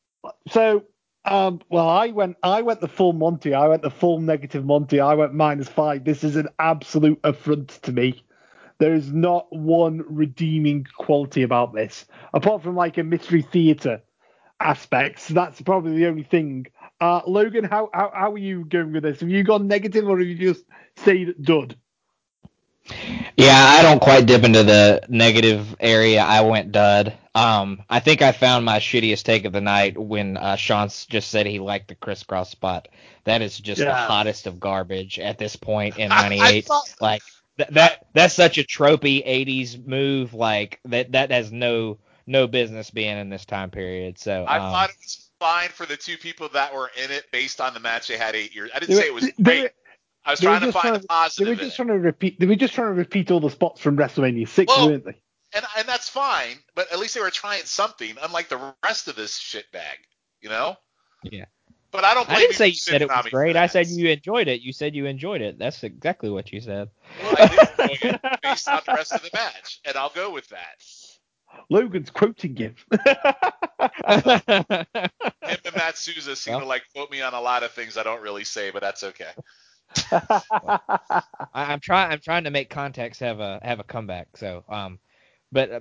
I went the full Monty. I went the full negative Monty. I went -5. This is an absolute affront to me. There is not one redeeming quality about this, apart from like a mystery theater aspects. That's probably the only thing. Logan, how are you going with this? Have you gone negative, or have you just stayed dud? Yeah, I don't quite dip into the negative area. I went dud. I think I found my shittiest take of the night when Sean just said he liked the crisscross spot. That is just the hottest of garbage at this point in '98. Like that's such a tropey '80s move. Like that has no business being in this time period. So I thought it was fine for the two people that were in it based on the match they had 8 years. I didn't say it was great. I was trying to find the positive. They were just trying to repeat all the spots from WrestleMania 6, weren't they? And that's fine, but at least they were trying something, unlike the rest of this shit bag, you know? Yeah. But I don't blame I didn't say you said it was great. I said you you enjoyed it. You said you enjoyed it. That's exactly what you said. Well, I did enjoy it based on the rest of the match, and I'll go with that. Logan's quoting him. Him and Matt Souza seem to quote me on a lot of things I don't really say, but that's okay. I'm trying to make context have a comeback. So but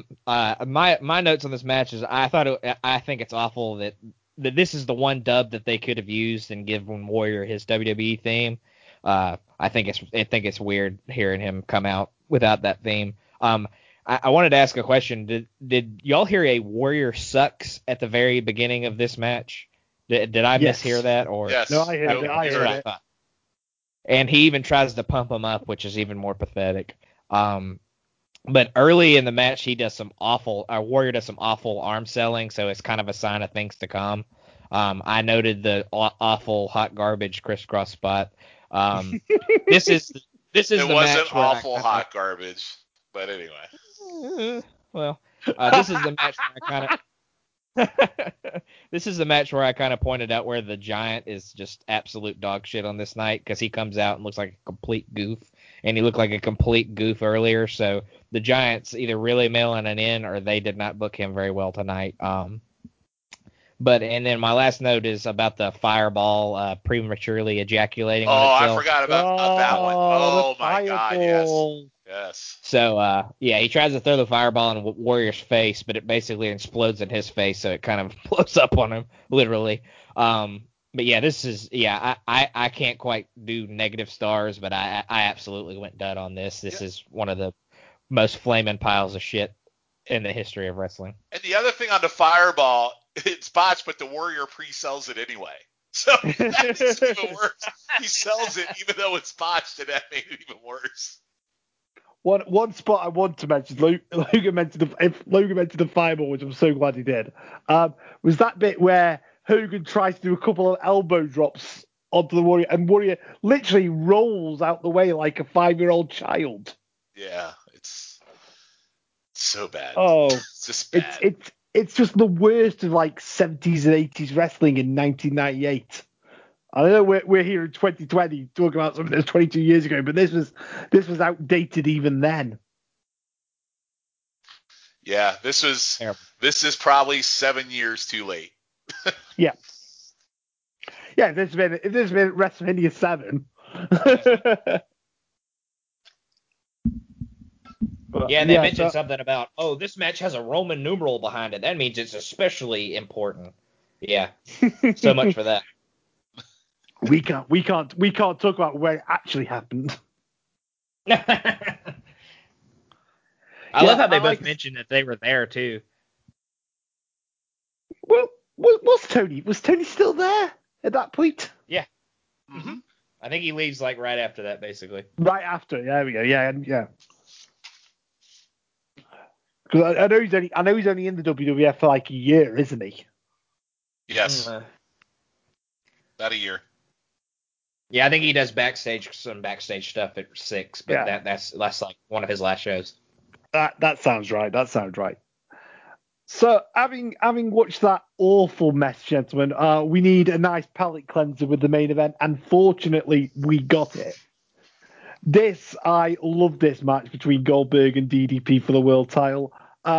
my notes on this match is I think it's awful that this is the one dub that they could have used and given Warrior his WWE theme. I think it's weird hearing him come out without that theme. I wanted to ask a question. Did y'all hear a Warrior sucks at the very beginning of this match? Did I mishear that? Or yes. No, I heard it. And he even tries to pump him up, which is even more pathetic. But early in the match, Warrior does some awful arm selling, so it's kind of a sign of things to come. I noted the awful hot garbage crisscross spot. This is it the wasn't match awful hot garbage, but anyway. Well, this is the match where I kind of. This is the match where I kind of pointed out where the Giant is just absolute dog shit on this night, because he comes out and looks like a complete goof, and he looked like a complete goof earlier. So the Giant's either really mailing it in, or they did not book him very well tonight. And then my last note is about the Fireball prematurely ejaculating on itself. I forgot about that one. Oh my God, yes. So he tries to throw the Fireball in Warrior's face, but it basically explodes in his face, so it kind of blows up on him, literally. But yeah, this is I can't quite do negative stars, but I absolutely went dud on this. This is one of the most flaming piles of shit in the history of wrestling. And the other thing on the Fireball, it's botched, but the Warrior pre-sells it anyway. So that is even worse. He sells it even though it's botched, and that made it even worse. One spot I want to mention, Logan mentioned the Fireball, which I'm so glad he did, was that bit where Hogan tries to do a couple of elbow drops onto the Warrior, and Warrior literally rolls out the way like a 5-year-old child. Yeah, it's so bad. Oh, it's just bad. It's just the worst of like 70s and 80s wrestling in 1998. I know we're here in 2020 talking about something that was 22 years ago, but this was outdated even then. Yeah, this is probably 7 years too late. Yeah. Yeah, if this has been WrestleMania 7. Yeah, they mentioned something about, this match has a Roman numeral behind it. That means it's especially important. Yeah, so much for that. We can't talk about where it actually happened. I love how they both mentioned that they were there too. Well, was Tony still there at that point? Yeah. Mm-hmm. I think he leaves like right after that, basically. Right after, there we go. Yeah. Because I know he's only in the WWF for like a year, isn't he? Yes. About a year. Yeah, I think he does some backstage stuff at 6, but that's like one of his last shows. That sounds right. So having watched that awful mess, gentlemen, we need a nice palate cleanser with the main event, and fortunately we got it. I love this match between Goldberg and DDP for the world title.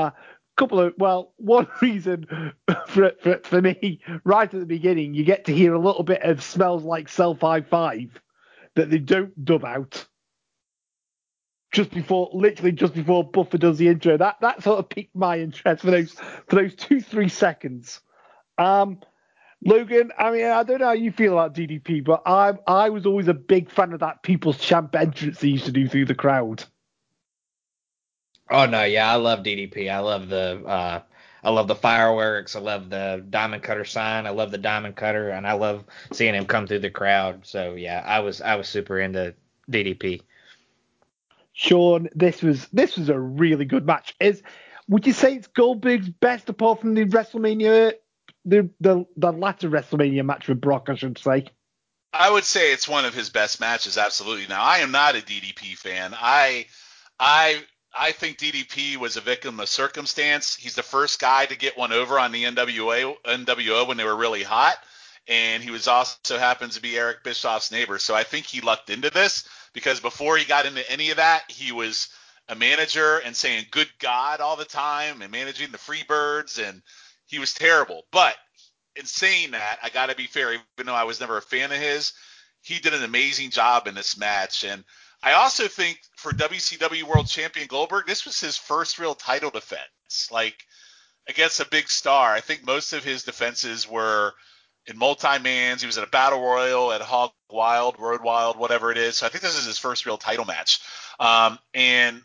One reason for me, right at the beginning, you get to hear a little bit of Smells Like Self High Five that they don't dub out. literally just before Buffer does the intro. That sort of piqued my interest for those 2-3 seconds. Logan, I mean, I don't know how you feel about DDP, but I was always a big fan of that People's Champ entrance he used to do through the crowd. Oh no, yeah, I love DDP. I love the fireworks. I love the diamond cutter sign. I love the diamond cutter, and I love seeing him come through the crowd. So yeah, I was super into DDP. Sean, this was a really good match. Would you say it's Goldberg's best apart from the WrestleMania, the latter WrestleMania match with Brock, I should say? I would say it's one of his best matches, absolutely. Now, I am not a DDP fan. I think DDP was a victim of circumstance. He's the first guy to get one over on the NWO when they were really hot, and he was also happens to be Eric Bischoff's neighbor. So I think he lucked into this because before he got into any of that, he was a manager and saying "good God" all the time and managing the Freebirds, and he was terrible. But in saying that, I got to be fair, even though I was never a fan of his, he did an amazing job in this match. And I also think for WCW World Champion Goldberg, this was his first real title defense, like against a big star. I think most of his defenses were in multi-mans. He was in a battle royal at Hog Wild, Road Wild, whatever it is. So I think this is his first real title match. And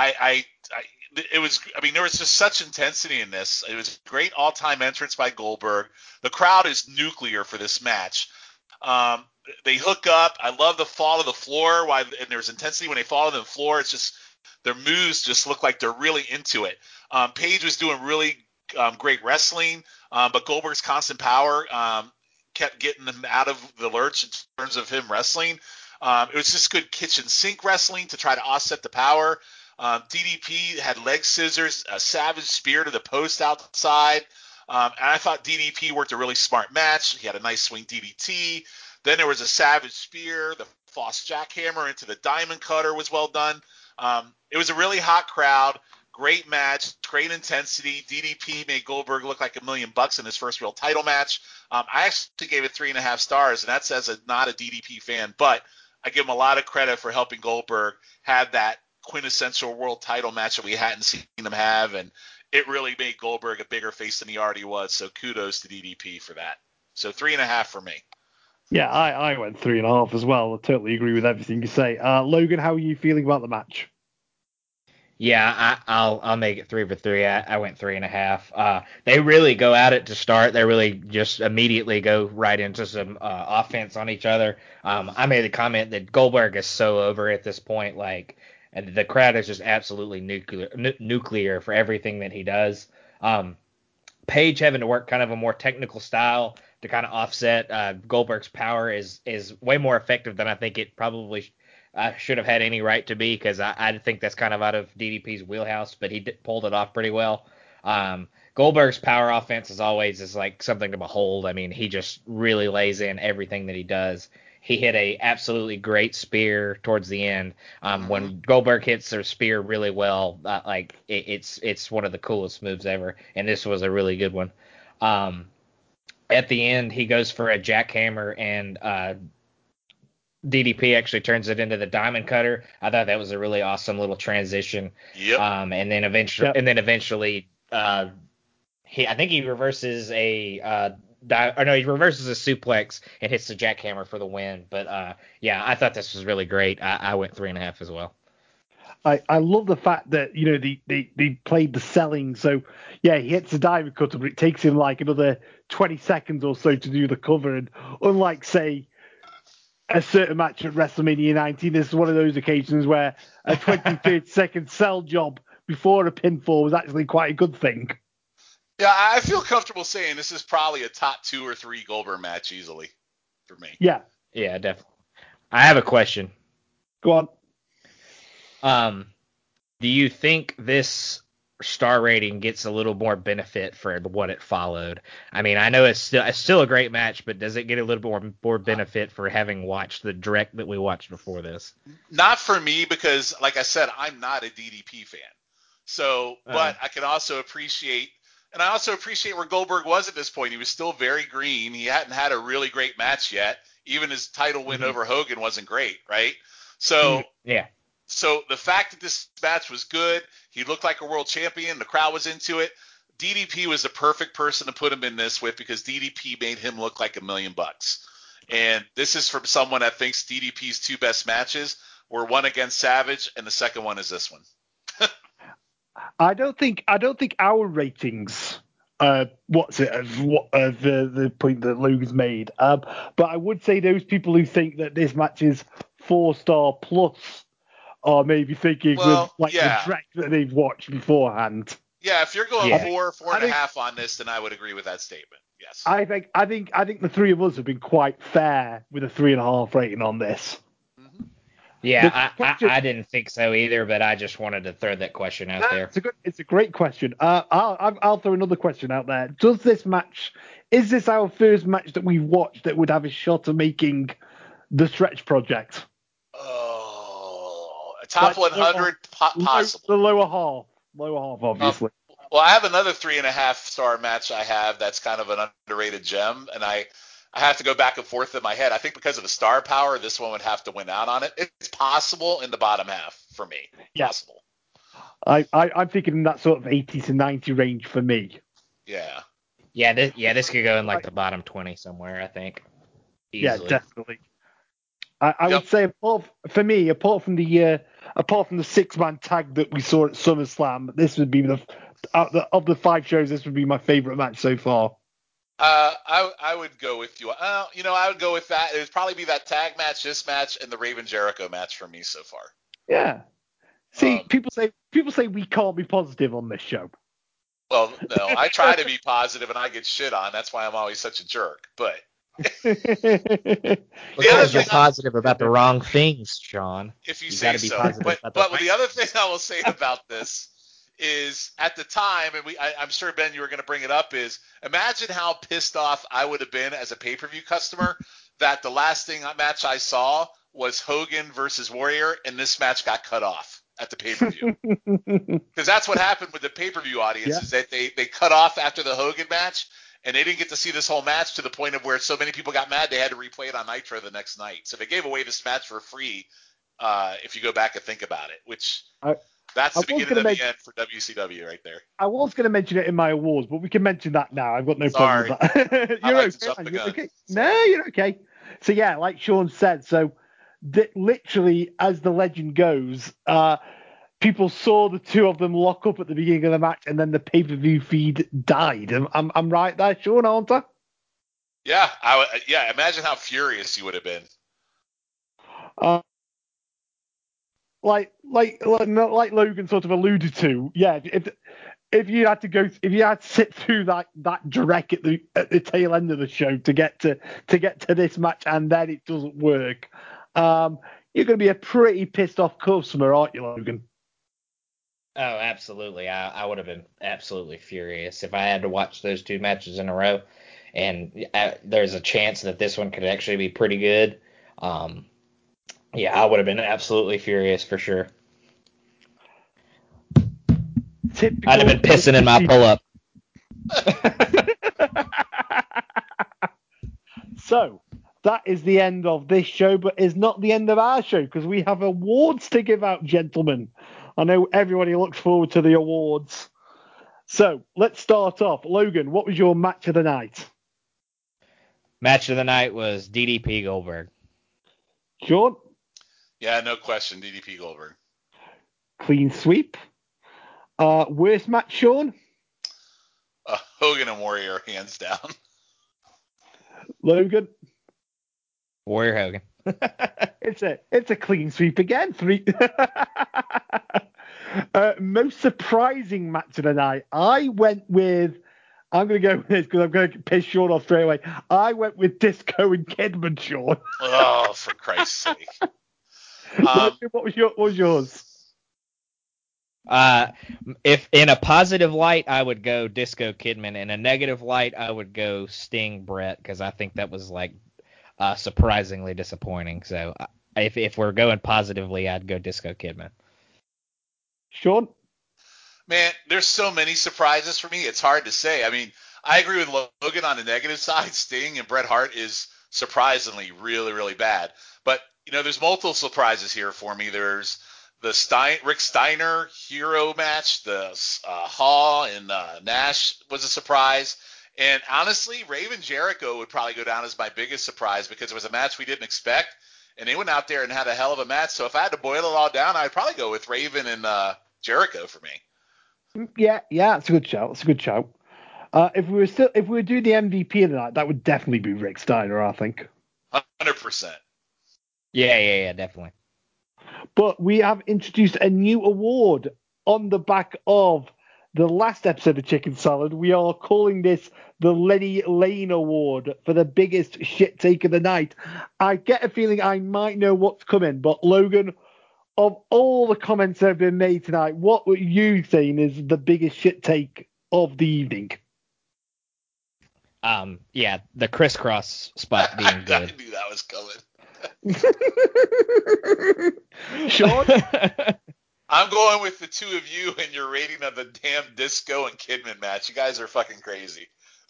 it was, I mean, there was just such intensity in this. It was a great all-time entrance by Goldberg. The crowd is nuclear for this match. They hook up. I love the fall to the floor. And there's intensity when they fall to the floor. It's just their moves just look like they're really into it. Paige was doing really great wrestling, but Goldberg's constant power kept getting them out of the lurch in terms of him wrestling. It was just good kitchen sink wrestling to try to offset the power. DDP had leg scissors, a savage spear to the post outside. And I thought DDP worked a really smart match. He had a nice swing DDT. Then there was a savage spear. The false jackhammer into the diamond cutter was well done. It was a really hot crowd. Great match, great intensity. DDP made Goldberg look like $1 million in his first real title match. I actually gave it 3.5 stars, and that's as not a DDP fan, but I give him a lot of credit for helping Goldberg have that quintessential world title match that we hadn't seen him have, and it really made Goldberg a bigger face than he already was. So kudos to DDP for that. So 3.5 for me. Yeah, I went 3.5 as well. I totally agree with everything you say. Logan, how are you feeling about the match? Yeah, I'll make it 3 for 3. I went 3.5. They really go at it to start. They really just immediately go right into some offense on each other. I made the comment that Goldberg is so over at this point, like, and the crowd is just absolutely nuclear for everything that he does. Paige having to work kind of a more technical style to kind of offset Goldberg's power is way more effective than I think it probably should have had any right to be, because I think that's kind of out of DDP's wheelhouse, but he pulled it off pretty well. Goldberg's power offense is always like something to behold. I mean, he just really lays in everything that he does. He hit a absolutely great spear towards the end. When Goldberg hits their spear really well, like it's one of the coolest moves ever, and this was a really good one. At the end, he goes for a jackhammer, and DDP actually turns it into the diamond cutter. I thought that was a really awesome little transition. Yep. And then eventually, he reverses he reverses a suplex and hits the jackhammer for the win. But yeah, I thought this was really great. I went 3.5 as well. I love the fact that, they played the selling. So yeah, he hits the diamond cutter, but it takes him like another 20 seconds or so to do the cover. And unlike, say, a certain match at WrestleMania 19, this is one of those occasions where a 20-30 second sell job before a pinfall was actually quite a good thing. Yeah, I feel comfortable saying this is probably a top 2 or 3 Goldberg match easily for me. Yeah. Yeah, definitely. I have a question. Go on. Do you think this star rating gets a little more benefit for what it followed? I mean, I know it's still a great match, but does it get a little more benefit for having watched the direct that we watched before this? Not for me, because like I said, I'm not a DDP fan. So, but I can also appreciate, and I also appreciate where Goldberg was at this point. He was still very green. He hadn't had a really great match yet. Even his title win over Hogan wasn't great, right? So yeah. So the fact that this match was good, he looked like a world champion, the crowd was into it. DDP was the perfect person to put him in this with because DDP made him look like $1 million. And this is from someone that thinks DDP's 2 best matches were one against Savage, and the second one is this one. I don't think our ratings. What's it? The point that Logan's made. But I would say those people who think that this match is 4-star plus are maybe thinking with the track that they've watched beforehand. Yeah, if you're going 4.5 on this, then I would agree with that statement. Yes. I think the three of us have been quite fair with a 3.5 rating on this. Mm-hmm. Yeah, I didn't think so either, but I just wanted to throw that question out there. It's a great question. I'll throw another question out there. Is this our first match that we've watched that would have a shot of making the Stretch Project? Oh, a top 100 possible. The lower half, obviously. Well, I have another 3.5-star match I have that's kind of an underrated gem, and I have to go back and forth in my head. I think because of the star power, this one would have to win out on it. It's possible in the bottom half for me. Yeah. Possible. I'm thinking in that sort of 80 to 90 range for me. Yeah. This could go in like the bottom 20 somewhere, I think. Easily. Yeah, definitely. I would say apart from the 6-man tag that we saw at SummerSlam, this would be of the 5 shows, this would be my favorite match so far. I would go with you. I would go with that. It would probably be that tag match, this match, and the Raven Jericho match for me so far. Yeah. See, people say we can't be positive on this show. Well, no, I try to be positive and I get shit on. That's why I'm always such a jerk. But because you're positive about the wrong things, Sean. If you say so. But the other thing I will say about this is at the time, and I'm sure, Ben, you were going to bring it up, is imagine how pissed off I would have been as a pay-per-view customer that the last match I saw was Hogan versus Warrior, and this match got cut off at the pay-per-view. Because that's what happened with the pay-per-view audience, is that they cut off after the Hogan match, and they didn't get to see this whole match to the point of where so many people got mad they had to replay it on Nitro the next night. So they gave away this match for free if you go back and think about it, which... That's the beginning of the end for WCW right there. I was going to mention it in my awards, but we can mention that now. I've got no problem with that. You're okay. No, you're okay. So, yeah, like Sean said, literally, as the legend goes, people saw the two of them lock up at the beginning of the match, and then the pay-per-view feed died. I'm right there, Sean, aren't I? Yeah, imagine how furious you would have been. Like Logan sort of alluded to, yeah. If you had to sit through that direct at the tail end of the show to get to this match and then it doesn't work, you're going to be a pretty pissed off customer, aren't you, Logan? Oh, absolutely. I would have been absolutely furious if I had to watch those 2 matches in a row, and there's a chance that this one could actually be pretty good. Yeah, I would have been absolutely furious for sure. I'd have been pissing in my pull-up. So, that is the end of this show, but is not the end of our show, because we have awards to give out, gentlemen. I know everybody looks forward to the awards. So, let's start off. Logan, what was your match of the night? Match of the night was DDP Goldberg. Sean? Yeah, no question, DDP Goldberg. Clean sweep. Worst match, Sean? Hogan and Warrior, hands down. Logan? Warrior Hogan. It's a clean sweep again. 3. Most surprising match of the night. I'm going to go with this because I'm going to piss Sean off straight away. I went with Disco and Kidman, Sean. Oh, for Christ's sake. What was yours? If in a positive light, I would go Disco Kidman. In a negative light, I would go Sting Brett, because I think that was surprisingly disappointing. So if we're going positively, I'd go Disco Kidman. Sean? Man, there's so many surprises for me. It's hard to say. I mean, I agree with Logan on the negative side. Sting and Bret Hart is surprisingly really, really bad. But, there's multiple surprises here for me. There's Rick Steiner hero match, the Hall and Nash was a surprise. And honestly, Raven Jericho would probably go down as my biggest surprise because it was a match we didn't expect, and they went out there and had a hell of a match. So if I had to boil it all down, I'd probably go with Raven and Jericho for me. Yeah, it's a good shout. It's a good shout. If we were doing the MVP of the night, that would definitely be Rick Steiner, I think. 100%. Yeah, definitely. But we have introduced a new award on the back of the last episode of Chicken Salad. We are calling this the Lenny Lane Award for the biggest shit take of the night. I get a feeling I might know what's coming, but Logan, of all the comments that have been made tonight, what were you saying is the biggest shit take of the evening? Yeah, the crisscross spot being good. I knew that was coming. Sean? I'm going with the two of you and your rating of the damn Disco and Kidman match. You guys are fucking crazy.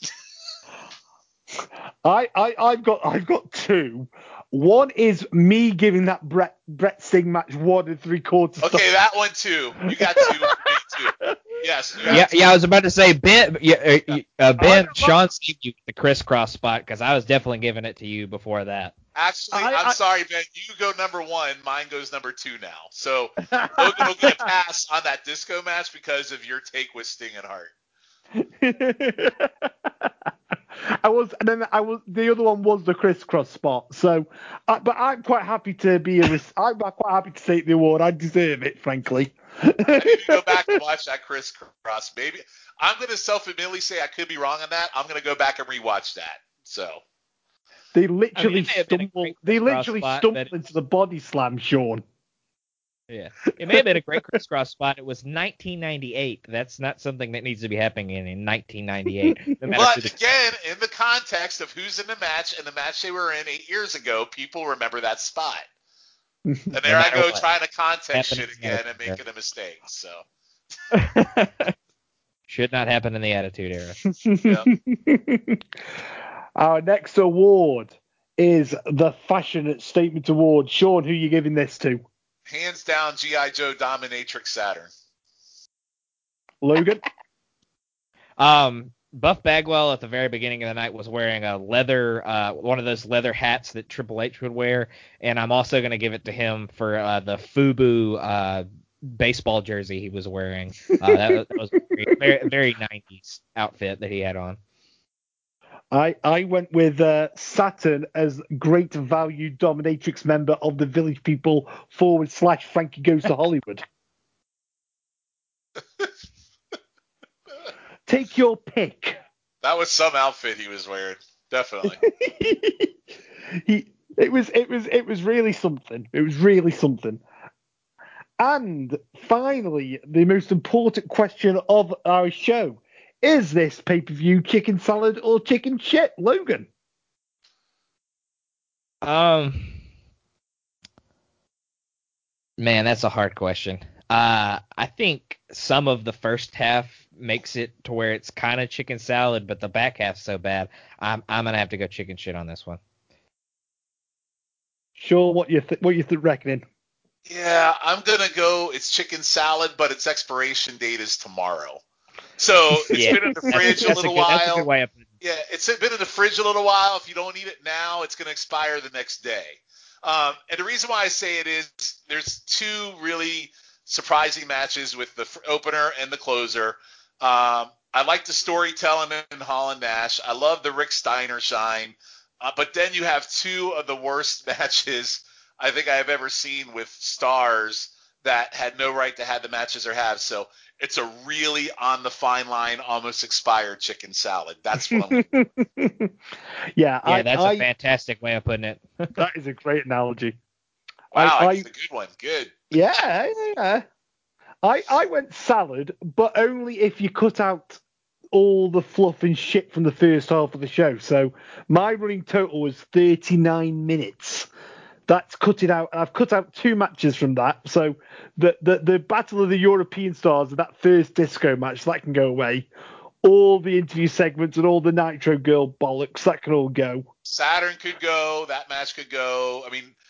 I've got two. One is me giving that Brett Singh match 1 3/4 stars. Okay, that one too. You got two. Me too. Yes. Yeah. I was about to say Ben. Sean gave you the crisscross spot because I was definitely giving it to you before that. Actually, I'm sorry, Ben. You go number 1. Mine goes number 2 now. So Logan will get a pass on that Disco match because of your take with Sting and Hart. The other one was the crisscross spot. So, but I'm quite happy to I'm quite happy to take the award. I deserve it, frankly. I need to go back and watch that crisscross. Maybe I'm going to self-admittedly say I could be wrong on that. I'm going to go back and rewatch that. So. They literally stumbled into the body slam, Sean. Yeah. It may have been a great crisscross spot. It was 1998. That's not something that needs to be happening in 1998. But again, in the context of who's in the match and the match they were in 8 years ago, people remember that spot. And there I go trying to context shit again and making a mistake. So. Should not happen in the Attitude Era. Yep. Our next award is the Fashion Statement Award. Sean, who are you giving this to? Hands down, G.I. Joe Dominatrix Saturn. Logan? Buff Bagwell at the very beginning of the night was wearing a leather, one of those leather hats that Triple H would wear, and I'm also going to give it to him for the FUBU baseball jersey he was wearing. That was a very, very 90s outfit that he had on. I went with Saturn as great value dominatrix member of the Village People / Frankie Goes to Hollywood. Take your pick. That was some outfit he was wearing. Definitely. It was really something. It was really something. And finally, the most important question of our show. Is this pay-per-view chicken salad or chicken shit, Logan? Man, that's a hard question. I think some of the first half makes it to where it's kind of chicken salad, but the back half's so bad. I'm gonna have to go chicken shit on this one. Sure, what you reckoning? Yeah, I'm gonna go. It's chicken salad, but its expiration date is tomorrow. So it's been in the fridge a little while. That's a good way of putting it. Yeah, it's been in the fridge a little while. If you don't eat it now, it's going to expire the next day. And the reason why I say it is there's two really surprising matches with the opener and the closer. I like the storytelling in Hall and Nash. I love the Rick Steiner shine. But then you have two of the worst matches I think I have ever seen with stars that had no right to have the matches or have. So it's a really on the fine line, almost expired chicken salad. That's what I'm Yeah, that's a fantastic way of putting it. That is a great analogy. Wow, that's a good one. Good. Yeah. I went salad, but only if you cut out all the fluff and shit from the first half of the show. So my running total was 39 minutes. That's cut it out. I've cut out 2 matches from that. So the Battle of the European Stars, that first disco match, that can go away. All the interview segments and all the Nitro Girl bollocks, that can all go. Saturn could go. That match could go. I mean,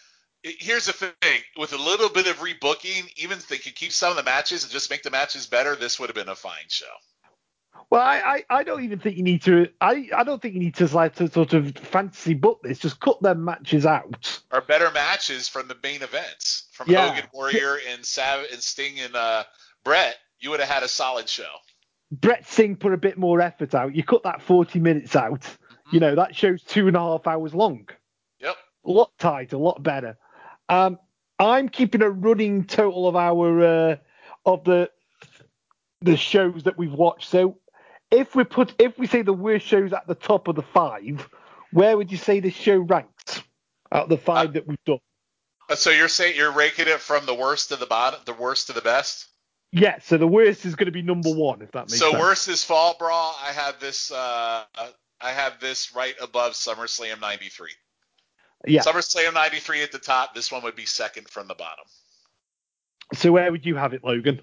Here's the thing: with a little bit of rebooking, even if they could keep some of the matches and just make the matches better, this would have been a fine show. Well, I don't even think you need to. I don't think you need to like to sort of fantasy book this. Just cut them matches out. Or better matches from the main events, from Hogan, Warrior, and Sting and Brett. You would have had a solid show. Brett Singh put a bit more effort out. You cut that 40 minutes out. Mm-hmm. You know, that show's 2.5 hours long. Yep. A lot tighter, a lot better. I'm keeping a running total of our of the shows that we've watched. So if we say the worst shows at the top of the 5, where would you say this show ranks out of the 5 that we've done? So you're saying you're ranking it from the worst to the bottom, the worst to the best? Yeah, so the worst is going to be number 1, if that makes sense. So worst is Fall Brawl. I have this right above SummerSlam 93. Yeah. SummerSlam 93 at the top. This one would be second from the bottom. So where would you have it, Logan?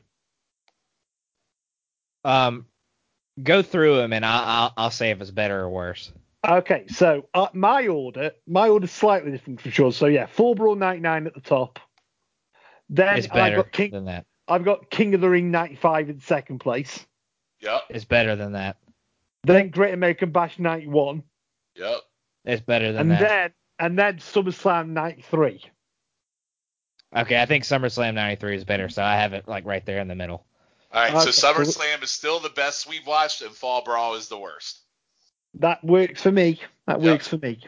Go through them and I'll say if it's better or worse. Okay, so my order's slightly different for sure. So yeah, Fall Brawl 99 at the top. Then it's better than that. I've got King of the Ring 95 in second place. Yep. It's better than that. Then Great American Bash 91. Yep. It's better than that. And then SummerSlam 93. Okay, I think SummerSlam 93 is better, so I have it like right there in the middle. All right, so SummerSlam is still the best we've watched, and Fall Brawl is the worst. That works for me. Works for me.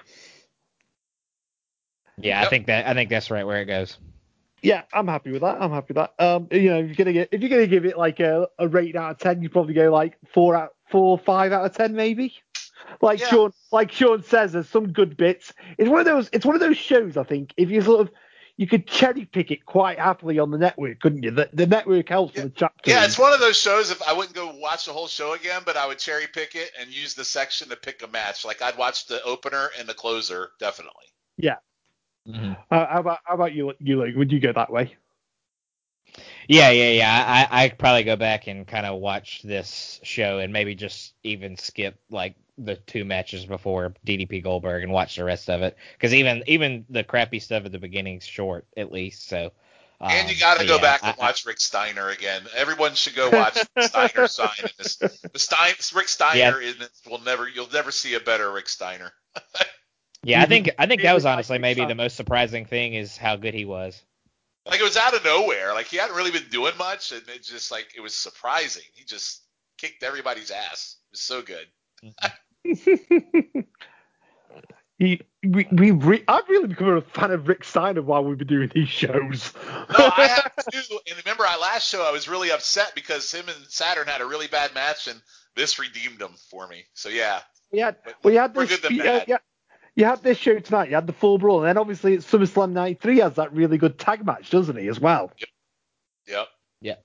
Yeah, yep. I think that's right where it goes. Yeah, I'm happy with that. You know, if you're gonna give it like a rate out of 10, you probably go like 4 or 5 out of 10 maybe. Like Sean says, there's some good bits. It's one of those shows, I think, if you could cherry pick it quite happily on the network, couldn't you? The network helps with the chapter. Yeah, it's one of those shows. If I wouldn't go watch the whole show again, but I would cherry pick it and use the section to pick a match. Like I'd watch the opener and the closer, definitely. Yeah. Mm-hmm. How about you, Luke? Would you go that way? Yeah. I'd probably go back and kind of watch this show and maybe just even skip like the 2 matches before DDP Goldberg and watch the rest of it, because even the crappy stuff at the beginning's short at least. So. And you got to go back and watch Rick Steiner again. Everyone should go watch Steiner sign in this. Rick Steiner you'll never see a better Rick Steiner. Yeah, I think that was honestly maybe the most surprising thing is how good he was. Like it was out of nowhere. Like he hadn't really been doing much, and it just like it was surprising. He just kicked everybody's ass. It was so good. I've really become a fan of Rick Steiner while we've been doing these shows. No, I have too. And remember our last show, I was really upset because him and Saturn had a really bad match, and this redeemed him for me. So yeah. You had this show tonight. You had the Full Brawl, and then obviously it's SummerSlam 93 has that really good tag match, doesn't he, as well? Yep. Yeah.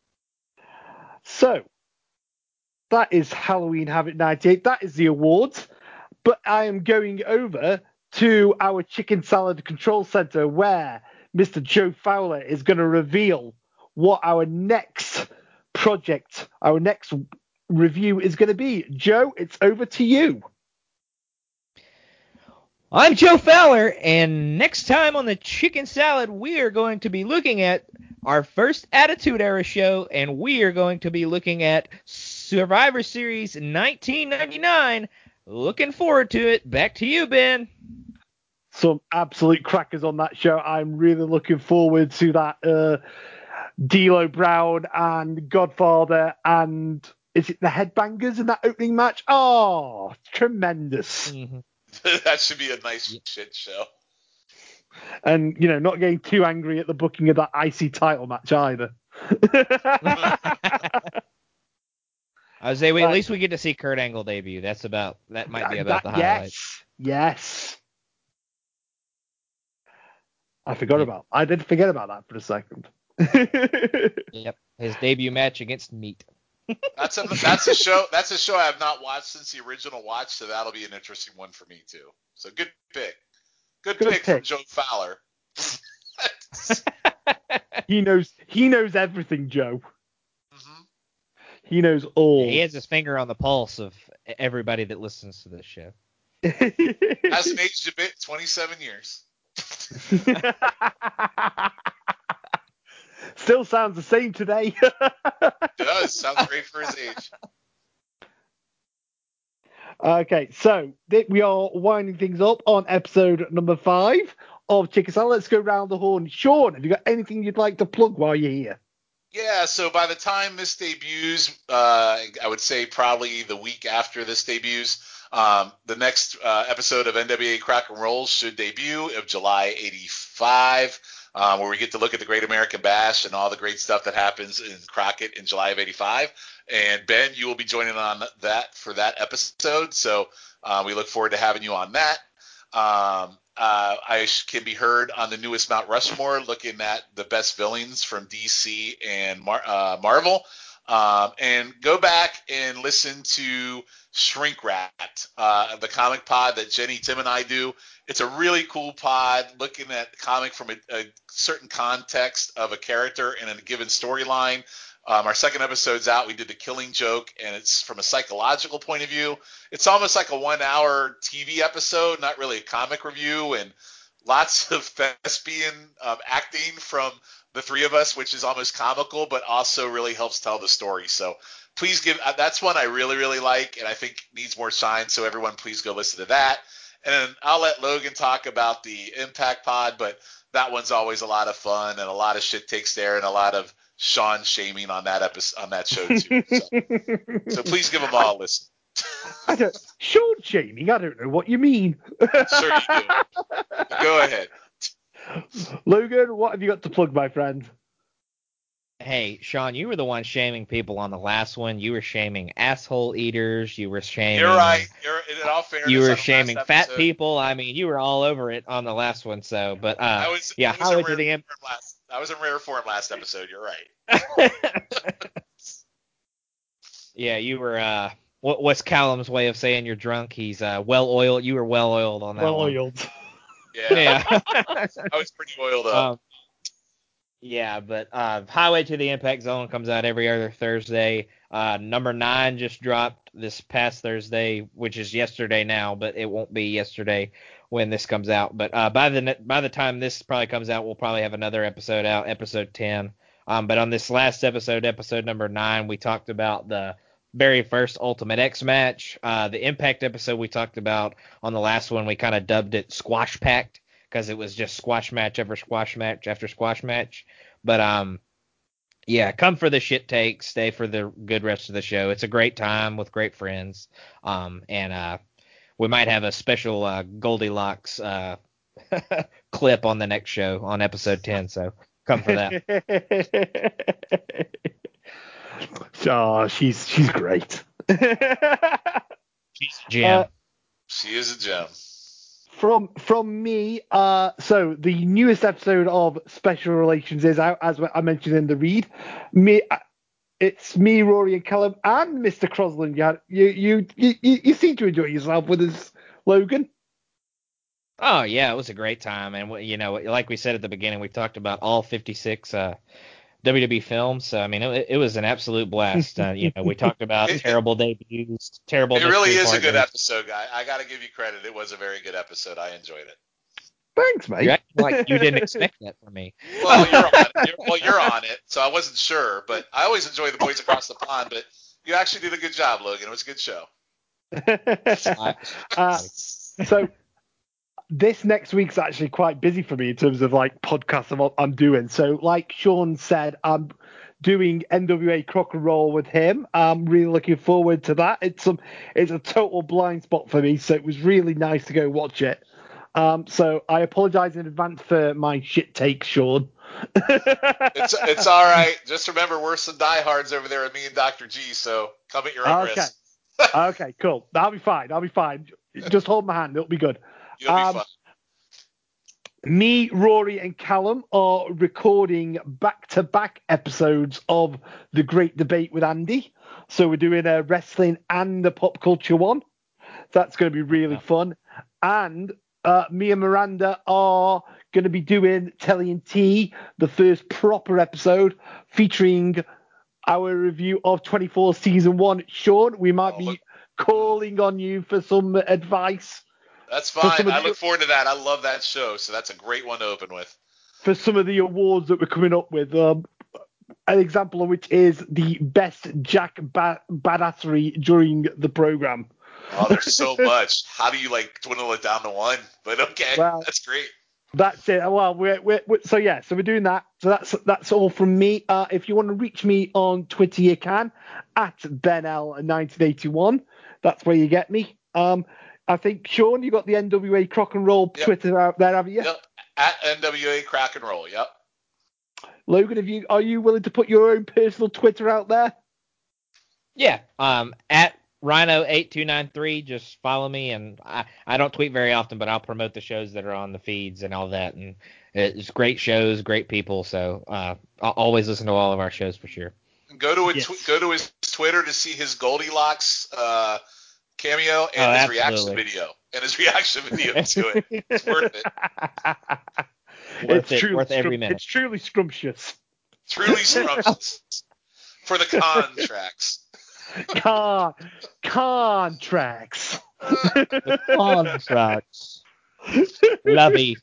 So that is Halloween Havoc 98. That is the awards. But I am going over to our Chicken Salad Control Center where Mr. Joe Fowler is going to reveal what our next project, our next review is going to be. Joe, it's over to you. I'm Joe Fowler, and next time on the Chicken Salad, we are going to be looking at our first Attitude Era show, and we are going to be looking at Survivor Series 1999. Looking forward to it. Back to you, Ben. Some absolute crackers on that show. I'm really looking forward to that. D'Lo Brown and Godfather, and is it the Headbangers in that opening match? Oh, tremendous. Mm-hmm. That should be a nice shit show. And, you know, not getting too angry at the booking of that IC title match either. I would say at least we get to see Kurt Angle debut. That might be about the highlight. Yes. I did forget about that for a second. Yep. His debut match against Meat. That's a show I have not watched since the original watch, so that'll be an interesting one for me too. So good pick. Good pick from Joe Fowler. He knows everything, Joe. Mm-hmm. He knows all. Yeah, he has his finger on the pulse of everybody that listens to this show. Hasn't aged a bit, 27 years. Still sounds the same today. It does. Sounds great for his age. Okay, so we are winding things up on episode number 5 of Chicken Salad. Let's go round the horn. Sean, have you got anything you'd like to plug while you're here? Yeah, so by the time this debuts, I would say probably the week after this debuts, the next episode of NWA Crack and Roll should debut of July 85, where we get to look at the Great American Bash and all the great stuff that happens in Crockett in July of 85. And Ben, you will be joining on that for that episode, so we look forward to having you on that. I can be heard on the newest Mount Rushmore, looking at the best villains from DC and Marvel. And go back and listen to Shrink Rat, the comic pod that Jenny, Tim, and I do. It's a really cool pod looking at the comic from a certain context of a character and a given storyline. Our second episode's out. We did The Killing Joke, and it's from a psychological point of view. It's almost like a 1-hour TV episode, not really a comic review, and lots of thespian acting from the three of us, which is almost comical, but also really helps tell the story. So please that's one I really, really like, and I think needs more shine. So everyone, please go listen to that. And I'll let Logan talk about the Impact Pod, but that one's always a lot of fun and a lot of shit takes there and a lot of Sean shaming on that episode, on that show too. So please give them all a listen. Sean shaming? I don't know what you mean. Sure you do. Go ahead. Logan, what have you got to plug, my friend? Hey, Sean, you were the one shaming people on the last one. You were shaming asshole eaters. You were shaming. You're right. In all fairness, you were shaming fat people. I mean, you were all over it on the last one. So, but I was in rare form last episode. You're right. Yeah, you were. What's Callum's way of saying you're drunk? He's well oiled. You were well oiled on that one. Well oiled. Yeah. I was pretty oiled up. Yeah, but Highway to the Impact Zone comes out every other Thursday. Number 9 just dropped this past Thursday, which is yesterday now, but it won't be yesterday when this comes out. But by the time this probably comes out, we'll probably have another episode out, episode 10. But on this last episode number 9, we talked about the very first Ultimate X match. The Impact episode we talked about on the last one, we kind of dubbed it Squash Packed, because it was just squash match after squash match after squash match. But yeah, come for the shit take, stay for the good rest of the show. It's a great time with great friends. And we might have a special Goldilocks clip on the next show on episode 10. So come for that. Oh, she's great. She's a gem. She is a gem. From me, so the newest episode of Special Relations is out, as I mentioned in the read. It's me, Rory, and Callum, and Mr. Crosland. You seem to enjoy yourself with us, Logan. Oh yeah, it was a great time, and like we said at the beginning, we talked about all 56 WWE films. So I mean, it was an absolute blast. We talked about terrible debuts, terrible. It really is a good episode, guy. I got to give you credit. It was a very good episode. I enjoyed it. Thanks, mate. You're acting like you didn't expect that from me. Well, you're on it, so I wasn't sure. But I always enjoy the Boys Across the Pond. But you actually did a good job, Logan. It was a good show. So this next week's actually quite busy for me in terms of like podcasts and what I'm doing. So like Sean said, I'm doing NWA Crock and Roll with him. I'm really looking forward to that. It's a total blind spot for me, so it was really nice to go watch it. So I apologize in advance for my shit take, Sean. It's all right. Just remember, we're some diehards over there with me and Dr. G, so come at your own risk. Okay, cool. I'll be fine. Just hold my hand. It'll be good. You'll be fine. Me, Rory, and Callum are recording back-to-back episodes of The Great Debate with Andy. So we're doing a wrestling and a pop culture one. That's going to be really fun. And me and Miranda are going to be doing Telly and T, the first proper episode featuring our review of 24 Season 1. Sean, we might be calling on you for some advice That's fine. I look forward to that. I love that show, so that's a great one to open with. For some of the awards that we're coming up with, an example of which is the best Jack badassery during the program. Oh, there's so much. How do you dwindle it down to one? But okay, well, that's great. That's it. Well, we're so we're doing that. So that's all from me. If you want to reach me on Twitter, you can at BenL1981. That's where you get me. I think Sean, you got the NWA Crock and Roll Twitter out there, haven't you? Yep. At NWA Crock and Roll. Yep. Logan, are you willing to put your own personal Twitter out there? Yeah. At Rhino8293, just follow me, and I don't tweet very often, but I'll promote the shows that are on the feeds and all that, and it's great shows, great people, so I'll always listen to all of our shows for sure. Go to his Twitter to see his Goldilocks cameo and his reaction video. And his reaction video to it. It's worth it. Worth every minute. It's truly scrumptious. Truly scrumptious. For the contracts. Contracts. The contracts. Lovey.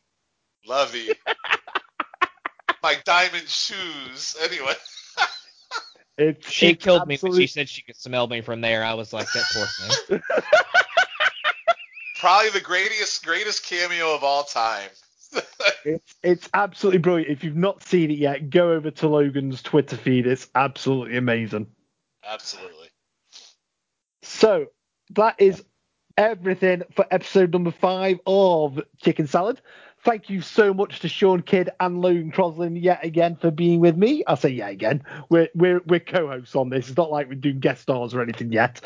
My diamond shoes. Anyway. She killed me when she said she could smell me from there. I was like, that poor thing. Probably the greatest cameo of all time. It's absolutely brilliant. If you've not seen it yet, go over to Logan's Twitter feed. It's absolutely amazing. Absolutely. So that is everything for episode number 5 of Chicken Salad. Thank you so much to Sean Kidd and Logan Croslin yet again for being with me. I'll say yet again. We're co-hosts on this. It's not like we're doing guest stars or anything yet.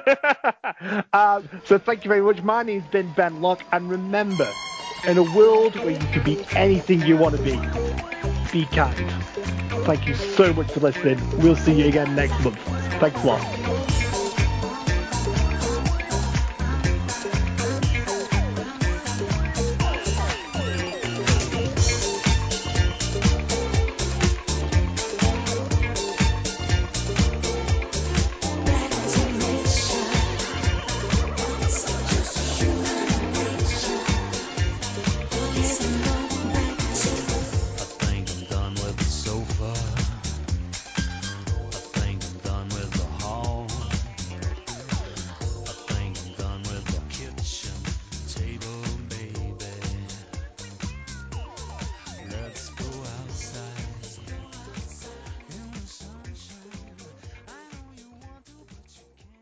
So thank you very much. My name's been Ben Locke, and remember, in a world where you can be anything you want to be kind. Thank you so much for listening. We'll see you again next month. Thanks a lot.